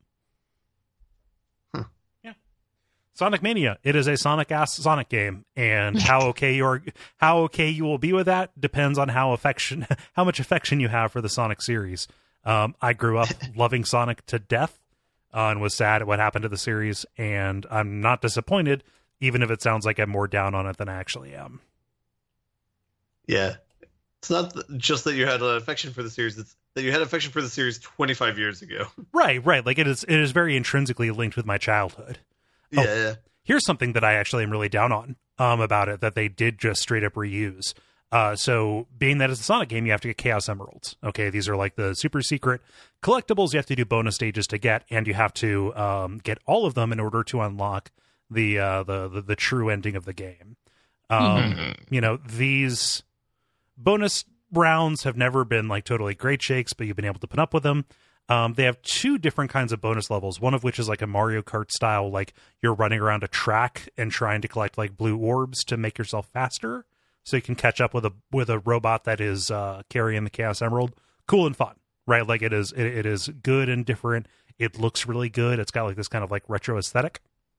Sonic Mania. It is a Sonic-ass Sonic game, and how okay you will be with that depends on how much affection you have for the Sonic series. I grew up loving Sonic to death, and was sad at what happened to the series, and I'm not disappointed, even if it sounds like I'm more down on it than I actually am. Yeah, it's not just that you had an affection for the series; it's that you had affection for the series 25 years ago. Right. Like it is very intrinsically linked with my childhood. Yeah. Here's something that I actually am really down on about it that they did just straight up reuse. So being that it's a Sonic game, you have to get Chaos Emeralds. Okay, these are like the super secret collectibles you have to do bonus stages to get, and you have to get all of them in order to unlock the true ending of the game. You know, these bonus rounds have never been like totally great shakes, but you've been able to put up with them. They have two different kinds of bonus levels, one of which is like a Mario Kart style, like you're running around a track and trying to collect like blue orbs to make yourself faster so you can catch up with a robot that is carrying the Chaos Emerald. Cool and fun, right? Like it is good and different. It looks really good. It's got like this kind of like retro aesthetic.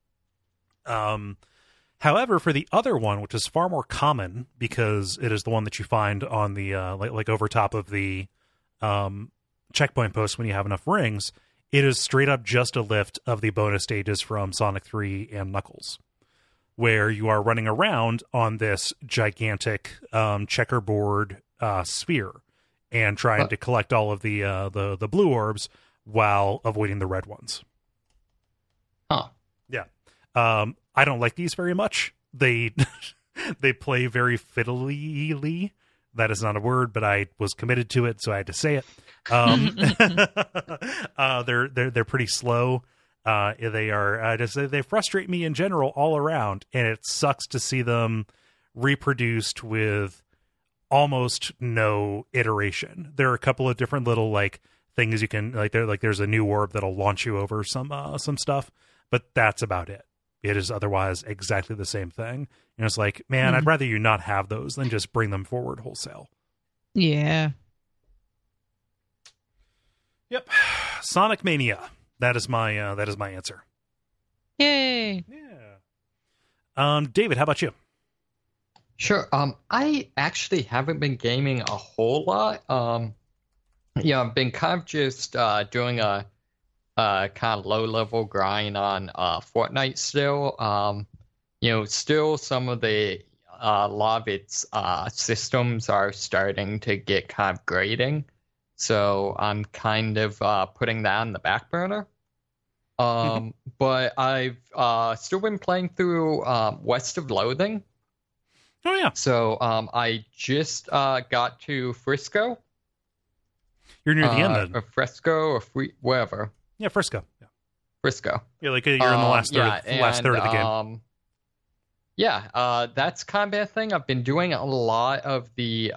However, for the other one, which is far more common because it is the one that you find on the like over top of the checkpoint post when you have enough rings, it is straight up just a lift of the bonus stages from Sonic 3 and Knuckles, where you are running around on this gigantic checkerboard sphere, and trying to collect all of the blue orbs while avoiding the red ones. Huh. Yeah. I don't like these very much. They they play very fiddly. That is not a word, but I was committed to it, so I had to say it. They're pretty slow. They are they frustrate me in general all around, and it sucks to see them reproduced with almost no iteration. There are a couple of different little like things you can there's a new orb that'll launch you over some stuff, but that's about it. It is otherwise exactly the same thing. And it's like, man, I'd rather you not have those than just bring them forward wholesale. Yeah. Yep. Sonic Mania. That is my answer. Yay. Yeah. David, how about you? Sure. I actually haven't been gaming a whole lot. I've been kind of just doing a kind of low-level grind on Fortnite still. Still some of the a lot of its systems are starting to get kind of grating. So I'm kind of putting that on the back burner. But I've still been playing through West of Loathing. Oh, yeah. So I just got to Frisco. You're near the end then. Or Fresco or wherever. Yeah, Frisco. Yeah. Frisco. Yeah, like you're in the last third of the game. That's kind of a thing. I've been doing a lot of the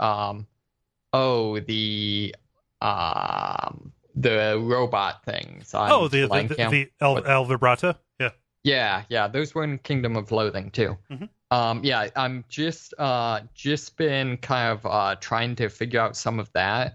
robot things. The El Vibrato? Yeah. Yeah, those were in Kingdom of Loathing too. I'm just been kind of trying to figure out some of that.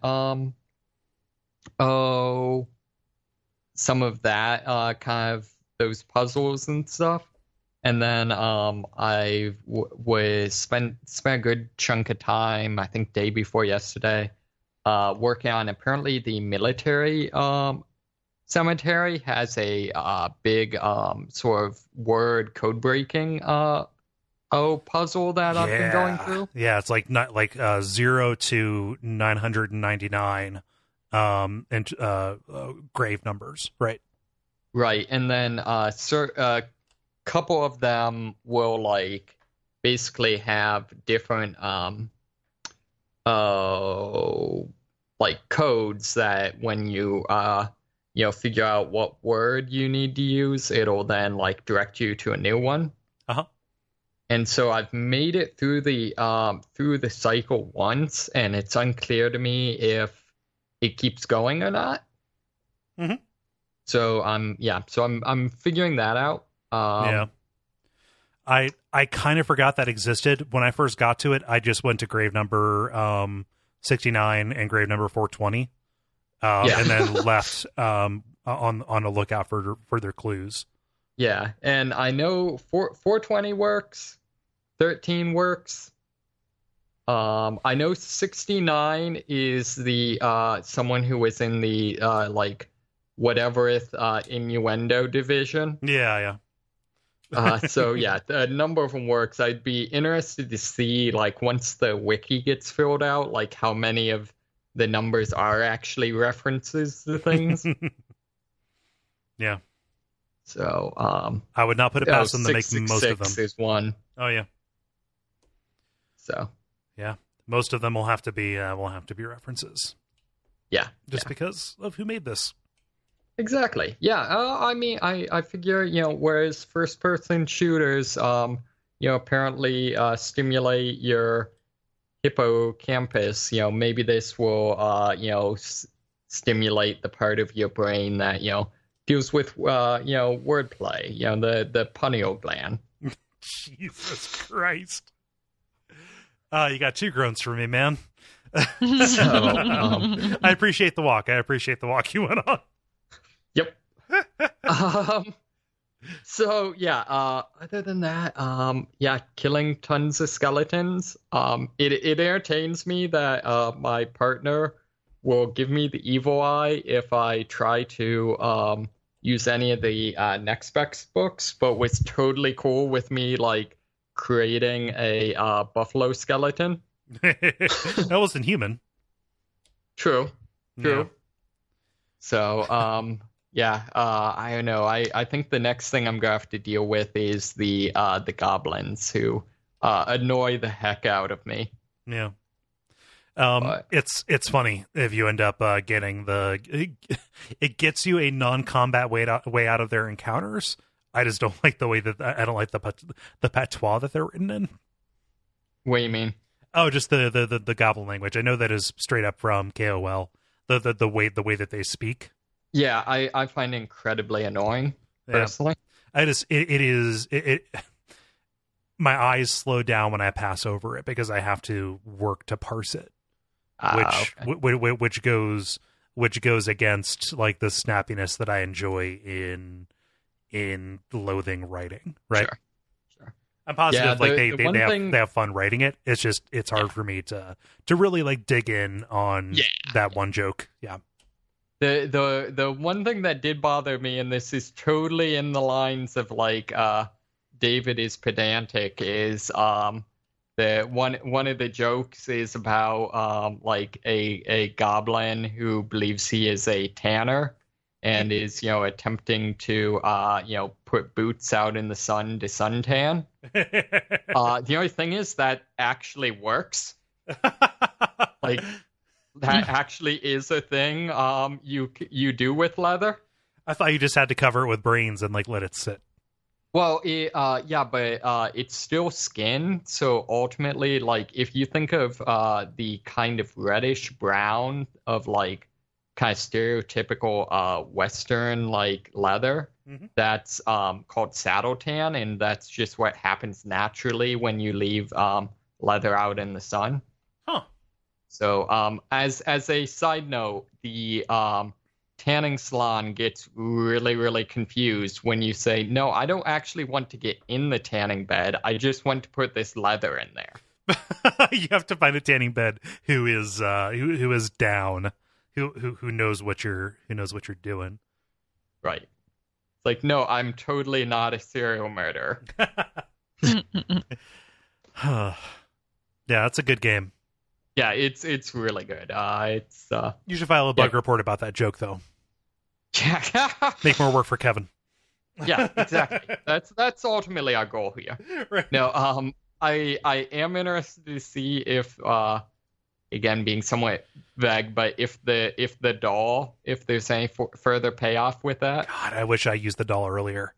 Some of that kind of those puzzles and stuff. And then I was spent a good chunk of time, I think day before yesterday, working on apparently the military cemetery has a big sort of word code breaking puzzle that I've been going through. Yeah, it's like 0 to 999 and grave numbers, right? Right, and then couple of them will like basically have different like codes that when you figure out what word you need to use, it'll then like direct you to a new one. And so I've made it through the cycle once, and it's unclear to me if it keeps going or not. So I'm figuring that out. I kind of forgot that existed. When I first got to it, I just went to grave number 69 and grave number 420, and then left on a lookout for further clues. Yeah, and I know 420 works, 13 works. I know 69 is the someone who was in the whatevereth innuendo division. Yeah. So yeah, a number of them works. I'd be interested to see like once the wiki gets filled out, like how many of the numbers are actually references to things. Yeah. So I would not put it past them to make most of them. 666 is one. Oh yeah. So yeah, most of them will have to be references. Yeah. Just because of who made this. Exactly. Yeah. I mean, I figure, whereas first-person shooters, apparently stimulate your hippocampus, maybe this will, stimulate the part of your brain that, deals with, wordplay, the pineal gland. Jesus Christ. You got two groans for me, man. So, I appreciate the walk. You went on. Yep. So yeah, other than that, killing tons of skeletons. It entertains me that my partner will give me the evil eye if I try to use any of the Next Specs books, but was totally cool with me like creating a buffalo skeleton. That wasn't human. True. Yeah. So, I don't know. I think the next thing I'm gonna have to deal with is the goblins who annoy the heck out of me. Yeah. But- It's funny if you end up getting it gets you a non-combat way out of their encounters. I just don't like the way that I don't like the patois that they're written in. What do you mean? Oh, just the goblin language. I know that is straight up from KOL. The way that they speak. Yeah, I find it incredibly annoying personally. I just it is my eyes slow down when I pass over it because I have to work to parse it, which goes against like the snappiness that I enjoy in loathing writing, right? Sure. I'm positive they have fun writing it. It's just it's hard for me to really like dig in on that one joke. Yeah. The one thing that did bother me, and this is totally in the lines of like David is pedantic, is the one of the jokes is about like a goblin who believes he is a tanner and is attempting to put boots out in the sun to suntan. The only thing is that actually works. Like that actually is a thing you do with leather. I thought you just had to cover it with brains and like let it sit. Well, but it's still skin. So ultimately, like if you think of the kind of reddish brown of like kind of stereotypical Western like leather, that's called saddle tan, and that's just what happens naturally when you leave leather out in the sun. Huh. So as a side note, the tanning salon gets really, really confused when you say, no, I don't actually want to get in the tanning bed. I just want to put this leather in there. You have to find a tanning bed who is down, who knows what you're doing. Right. It's like, no, I'm totally not a serial murderer. Yeah, that's a good game. Yeah, it's really good. You should file a bug report about that joke, though. Yeah. Make more work for Kevin. Yeah, exactly. That's ultimately our goal here. Right. No, I am interested to see if again being somewhat vague, but if there's any further payoff with that. God, I wish I used the doll earlier.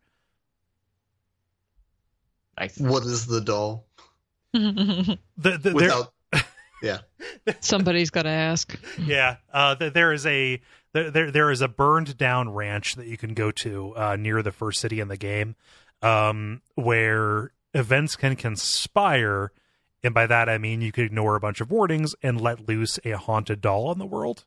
Nice. What is the doll? Without. Yeah. Somebody's got to ask. Yeah. There is a burned down ranch that you can go to near the first city in the game, where events can conspire, and by that I mean you could ignore a bunch of warnings and let loose a haunted doll on the world.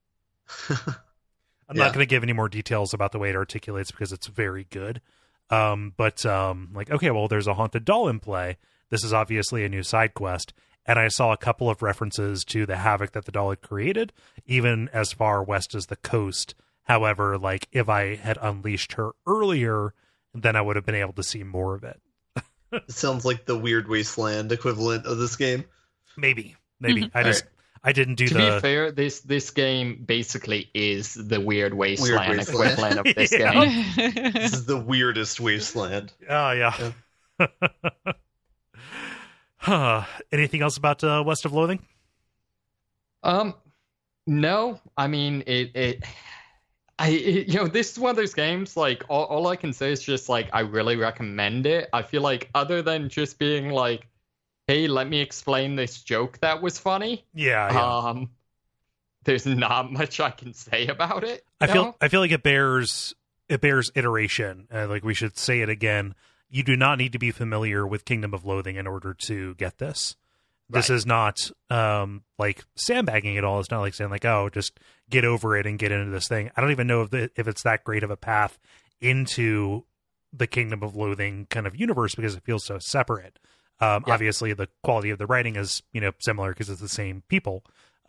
I'm not going to give any more details about the way it articulates because it's very good. But okay, well, there's a haunted doll in play. This is obviously a new side quest. And I saw a couple of references to the havoc that the doll had created, even as far west as the coast. However, like if I had unleashed her earlier, then I would have been able to see more of it. It sounds like the Weird Wasteland equivalent of this game. Maybe. I didn't do to be fair, this game basically is the Weird Wasteland equivalent of this game. This is the weirdest wasteland. Oh, yeah. Anything else about West of Loathing? No. I mean, this is one of those games, like, all I can say is just, like, I really recommend it. I feel like, other than just being like, hey, let me explain this joke that was funny. Yeah. There's not much I can say about it. I feel like it bears iteration. Like, we should say it again. You do not need to be familiar with Kingdom of Loathing in order to get this. This is not like sandbagging at all. It's not like saying like, oh, just get over it and get into this thing. I don't even know if it's that great of a path into the Kingdom of Loathing kind of universe because it feels so separate. Obviously, the quality of the writing is similar because it's the same people.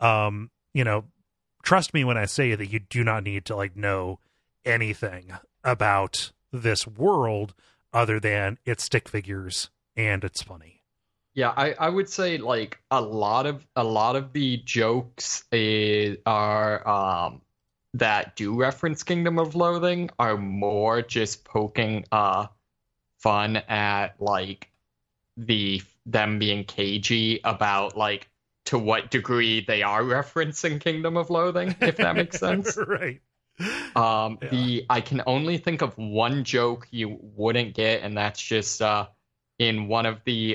Trust me when I say that you do not need to like know anything about this world other than it's stick figures and it's funny. Yeah, I would say like a lot of the jokes are that do reference Kingdom of Loathing are more just poking fun at like them being cagey about like to what degree they are referencing Kingdom of Loathing, if that makes sense. Right. I can only think of one joke you wouldn't get, and that's just in one of the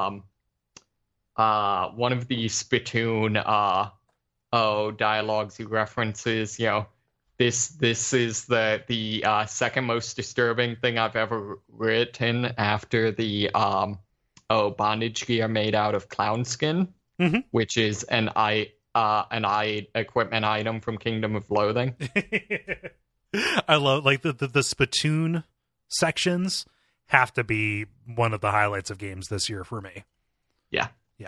Splatoon dialogues he references, this is the second most disturbing thing I've ever written after the bondage gear made out of clown skin, which is an eye equipment item from Kingdom of Loathing. I love like the Splatoon sections have to be one of the highlights of games this year for me. Yeah.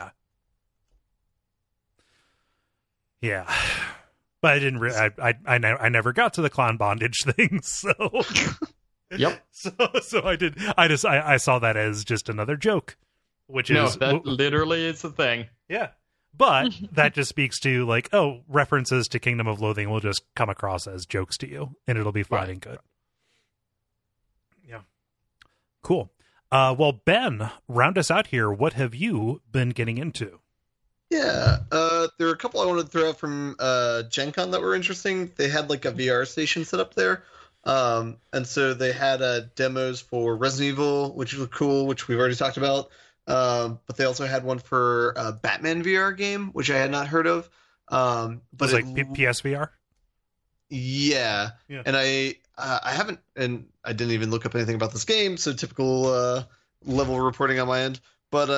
But I didn't. I never got to the clown bondage thing. So. Yep. So I did. I saw that as just another joke, which is that literally is the thing. Yeah. But that just speaks to like, references to Kingdom of Loathing will just come across as jokes to you, and it'll be fine and good. Yeah. Cool. Well, Ben, round us out here. What have you been getting into? Yeah, there are a couple I wanted to throw out from Gen Con that were interesting. They had like a VR station set up there. And so they had demos for Resident Evil, which was cool, which we've already talked about. But they also had one for a Batman VR game, which I had not heard of. But it's like PSVR? Yeah. And I haven't, and I didn't even look up anything about this game, so typical level reporting on my end. But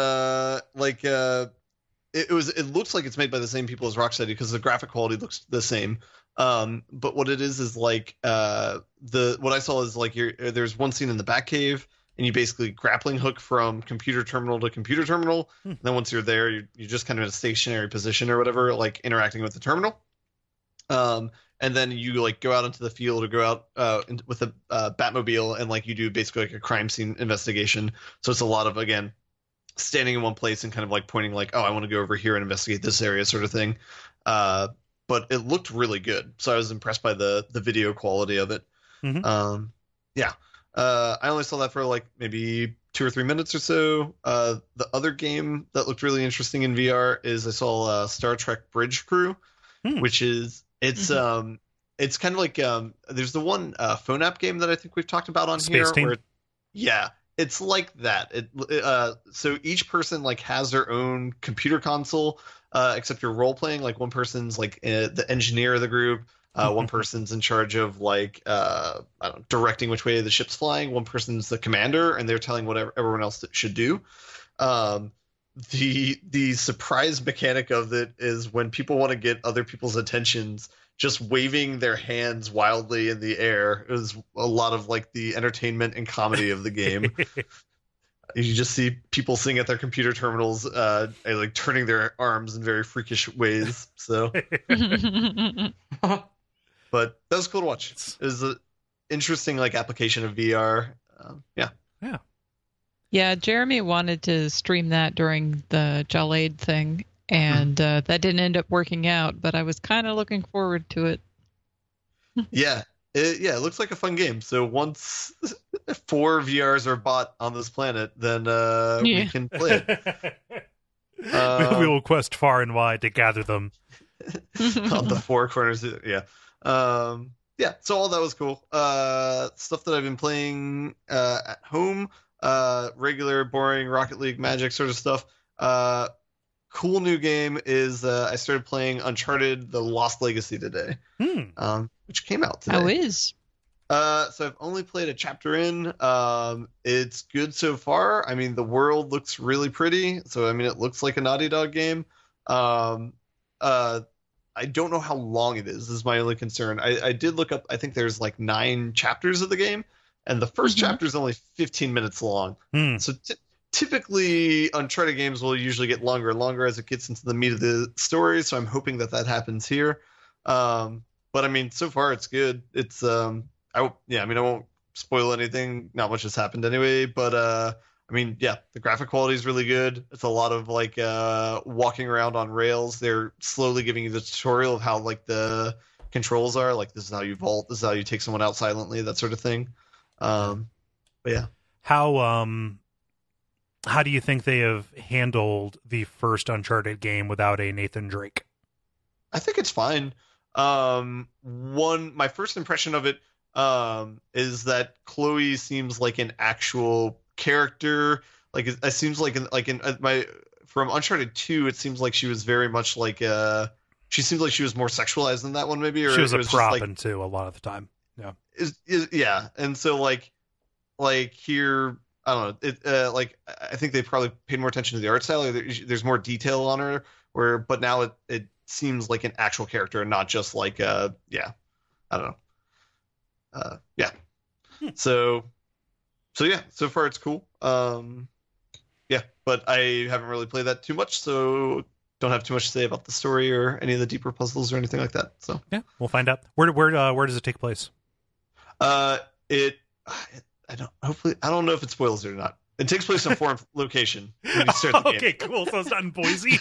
it looks like it's made by the same people as Rocksteady because the graphic quality looks the same. But what it is like what I saw is like there's one scene in the Batcave, and you basically grappling hook from computer terminal to computer terminal. And then once you're there, you're just kind of in a stationary position or whatever, like interacting with the terminal. And then you like go out into the field or go out with a Batmobile, and like you do basically like a crime scene investigation. So it's a lot of, again, standing in one place and kind of like pointing like, oh, I want to go over here and investigate this area sort of thing. But it looked really good. So I was impressed by the video quality of it. I only saw that for like maybe 2 or 3 minutes or so. The other game that looked really interesting in VR is I saw Star Trek Bridge Crew, which is it's kind of like there's the one phone app game that I think we've talked about on Space here. Team? Where, it's like that. So each person like has their own computer console, except you're role playing. Like one person's like the engineer of the group. One person's in charge of like I don't know, directing which way the ship's flying. One person's the commander, and they're telling what everyone else should do. The surprise mechanic of it is when people want to get other people's attentions, just waving their hands wildly in the air is a lot of like the entertainment and comedy of the game. You just see people sitting at their computer terminals, like turning their arms in very freakish ways. So. But that was cool to watch. It was an interesting like application of VR. Yeah, Jeremy wanted to stream that during the Jalaid thing, and that didn't end up working out, but I was kind of looking forward to it. It looks like a fun game. So once 4 VRs are bought on this planet, then we can play it. We will quest far and wide to gather them. On the 4 corners, so all that was cool. Stuff that I've been playing at home, regular boring Rocket League Magic sort of stuff. Cool new game is I started playing Uncharted: The Lost Legacy today, which came out today. Oh, is? So I've only played a chapter in. It's good so far. I mean, the world looks really pretty, so I mean, it looks like a Naughty Dog game. I don't know how long it is my only concern. I did look up, I think there's like 9 chapters of the game, and the first chapter is only 15 minutes long. So typically Uncharted games will usually get longer and longer as it gets into the meat of the story, so I'm hoping that happens here. But I mean, so far it's good. It's I won't spoil anything. Not much has happened anyway, but I mean, yeah, the graphic quality is really good. It's a lot of like walking around on rails. They're slowly giving you the tutorial of how like the controls are. Like this is how you vault. This is how you take someone out silently. That sort of thing. But yeah, How do you think they have handled the first Uncharted game without a Nathan Drake? I think it's fine. My first impression of it is that Chloe seems like an actual character. Like it seems like from Uncharted 2, it seems like she was very much like she seems like she was more sexualized than that one, maybe. Or She was a prop like, in 2 a lot of the time. Yeah. Yeah, and so like here, I don't know. It like I think they probably paid more attention to the art style. There's more detail on her, but now it seems like an actual character and not just like I don't know. Yeah. So yeah, so far it's cool. Yeah, but I haven't really played that too much, so don't have too much to say about the story or any of the deeper puzzles or anything like that. So Yeah, we'll find out. Where does it take place? I don't know if it spoils it or not. It takes place in a foreign location when you start the game. Okay, cool. So it's not in Boise.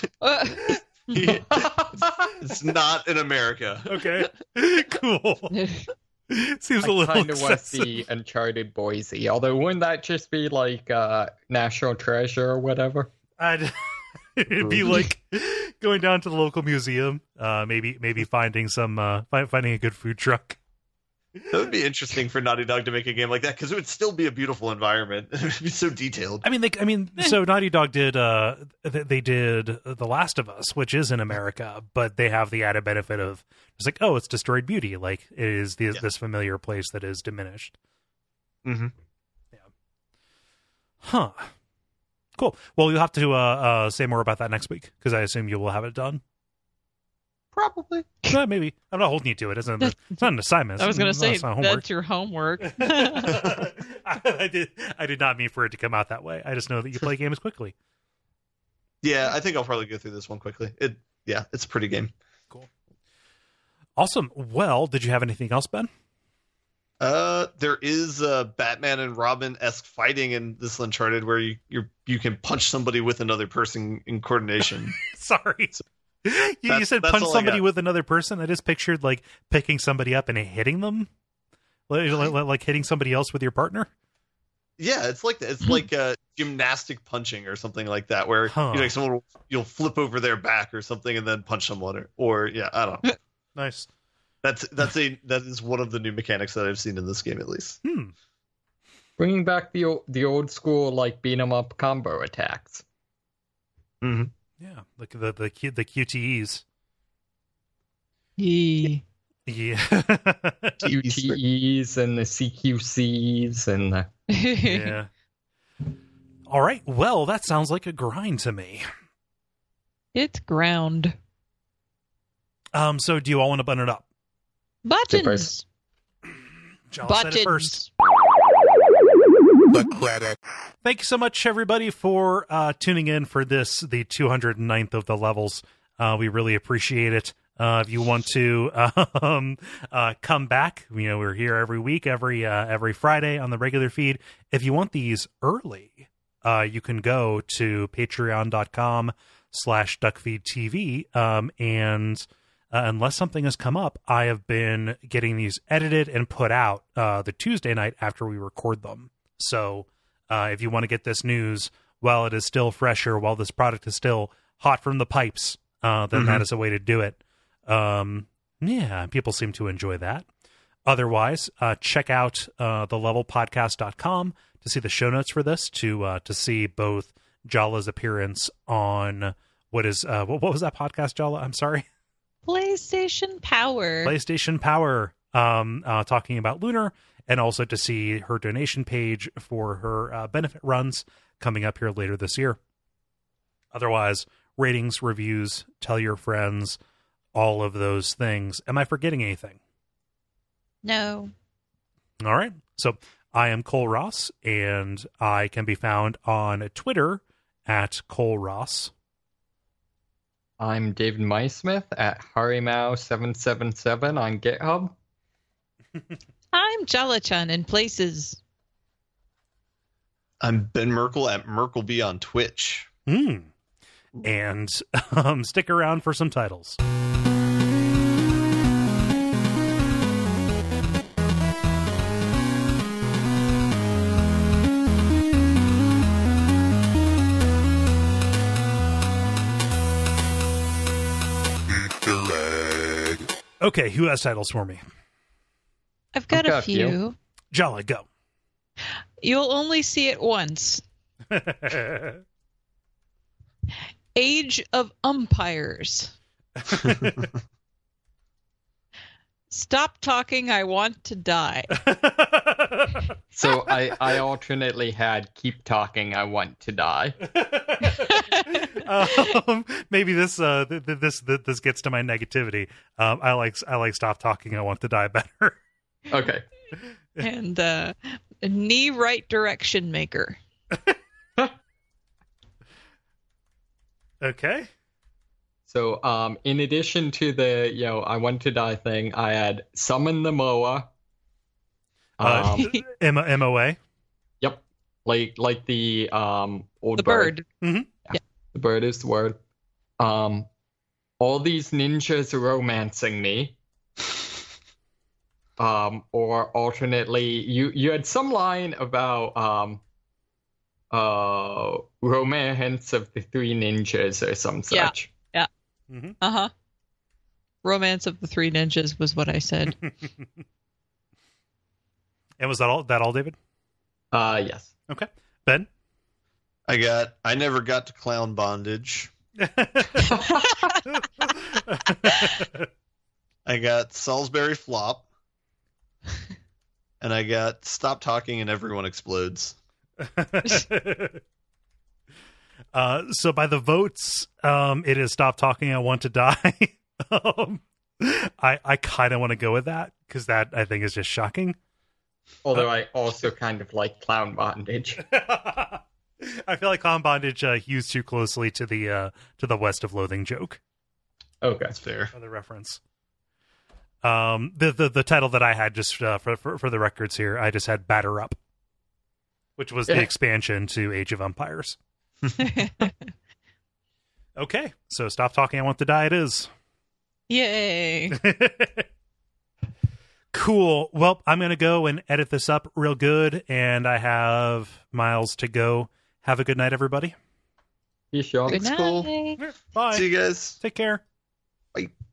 It's not in America. Okay, cool. Seems a I little kind of want to excessive. see Uncharted Boise, although wouldn't that just be like National Treasure or whatever? It'd be like going down to the local museum, maybe finding finding a good food truck. That would be interesting for Naughty Dog to make a game like that because it would still be a beautiful environment. It would be so detailed. So Naughty Dog did they did The Last of Us, which is in America, but they have the added benefit of it's like, oh, it's destroyed beauty, like it is this familiar place that is diminished. Mm-hmm. Yeah. Huh. Cool. Well, you'll have to say more about that next week because I assume you will have it done. Probably. Maybe. I'm not holding you to it. It's not an assignment. I was going to say It's not homework. that's your homework. I did not mean for it to come out that way. I just know that you play games quickly. Yeah, I think I'll probably go through this one quickly. It's a pretty game. Cool. Awesome. Well, did you have anything else, Ben? There is Batman and Robin-esque fighting in this Uncharted where you can punch somebody with another person in coordination. Sorry. You said punch somebody with another person. I just pictured like picking somebody up and hitting them, like hitting somebody else with your partner. Yeah, it's like gymnastic punching or something like that, where you'll flip over their back or something and then punch someone, or I don't know. Nice. That is one of the new mechanics that I've seen in this game, at least. Bringing back the old school like beat 'em up combo attacks. Mm-hmm. Yeah, like the QTEs. Yeah. Yeah. QTEs and the CQCs and the... Yeah. All right. Well, that sounds like a grind to me. It's ground. So do you all want to button it up? Buttons. Jala said it first. The credit. Thank you so much, everybody, for tuning in for the 209th of the levels. We really appreciate it. If you want to come back, we're here every week, every Friday on the regular feed. If you want these early, you can go to patreon.com/duckfeedtv. And unless something has come up, I have been getting these edited and put out the Tuesday night after we record them. So if you want to get this news while it is still fresher, while this product is still hot from the pipes, then that is a way to do it. People seem to enjoy that. Otherwise, check out thelevelpodcast.com to see the show notes for this, to see both Jala's appearance on what was that podcast, Jala? I'm sorry. PlayStation Power. PlayStation Power, talking about Lunar, and also to see her donation page for her benefit runs coming up here later this year. Otherwise, ratings, reviews, tell your friends, all of those things. Am I forgetting anything? No. All right. So I am Cole Ross, and I can be found on Twitter at Cole Ross. I'm David Maismith at Harimau777 on GitHub. I'm Jala-chan in places. I'm Ben Merkel at Merkleby on Twitch. And stick around for some titles. Okay, who has titles for me? I've got a few. Jolly, go. You'll only see it once. Age of Umpires. Stop talking, I want to die. So I alternately had keep talking, I want to die. Maybe this gets to my negativity. I like stop talking, I want to die better. Okay. And knee right direction maker. Okay. So in addition to the I want to die thing, I had summon the moa. MOA. Yep. Like the old The bird. Mm-hmm. Yeah. The bird is the word. All these ninjas are romancing me. Or alternately, you had some line about romance of the three ninjas or some such. Yeah. Mm-hmm. Uh-huh. Romance of the Three Ninjas was what I said. And was that all, David? Yes. Okay. Ben? I never got to clown bondage. I got Salisbury flop. And I got stop talking and everyone explodes. So by the votes, it is stop talking, I want to die. I kind of want to go with that because that I think is just shocking. Although I also kind of like clown bondage. I feel like clown bondage hews too closely to the West of Loathing joke. Okay, that's fair. For the reference. The title that I had just for the records here, I just had Batter Up, which was the expansion to Age of Umpires. Okay, so stop talking, I want to die it is. Yay. Cool. Well, I'm going to go and edit this up real good, and I have miles to go. Have a good night, everybody. You sure? Good night. Cool. Bye. See you guys. Take care. Bye.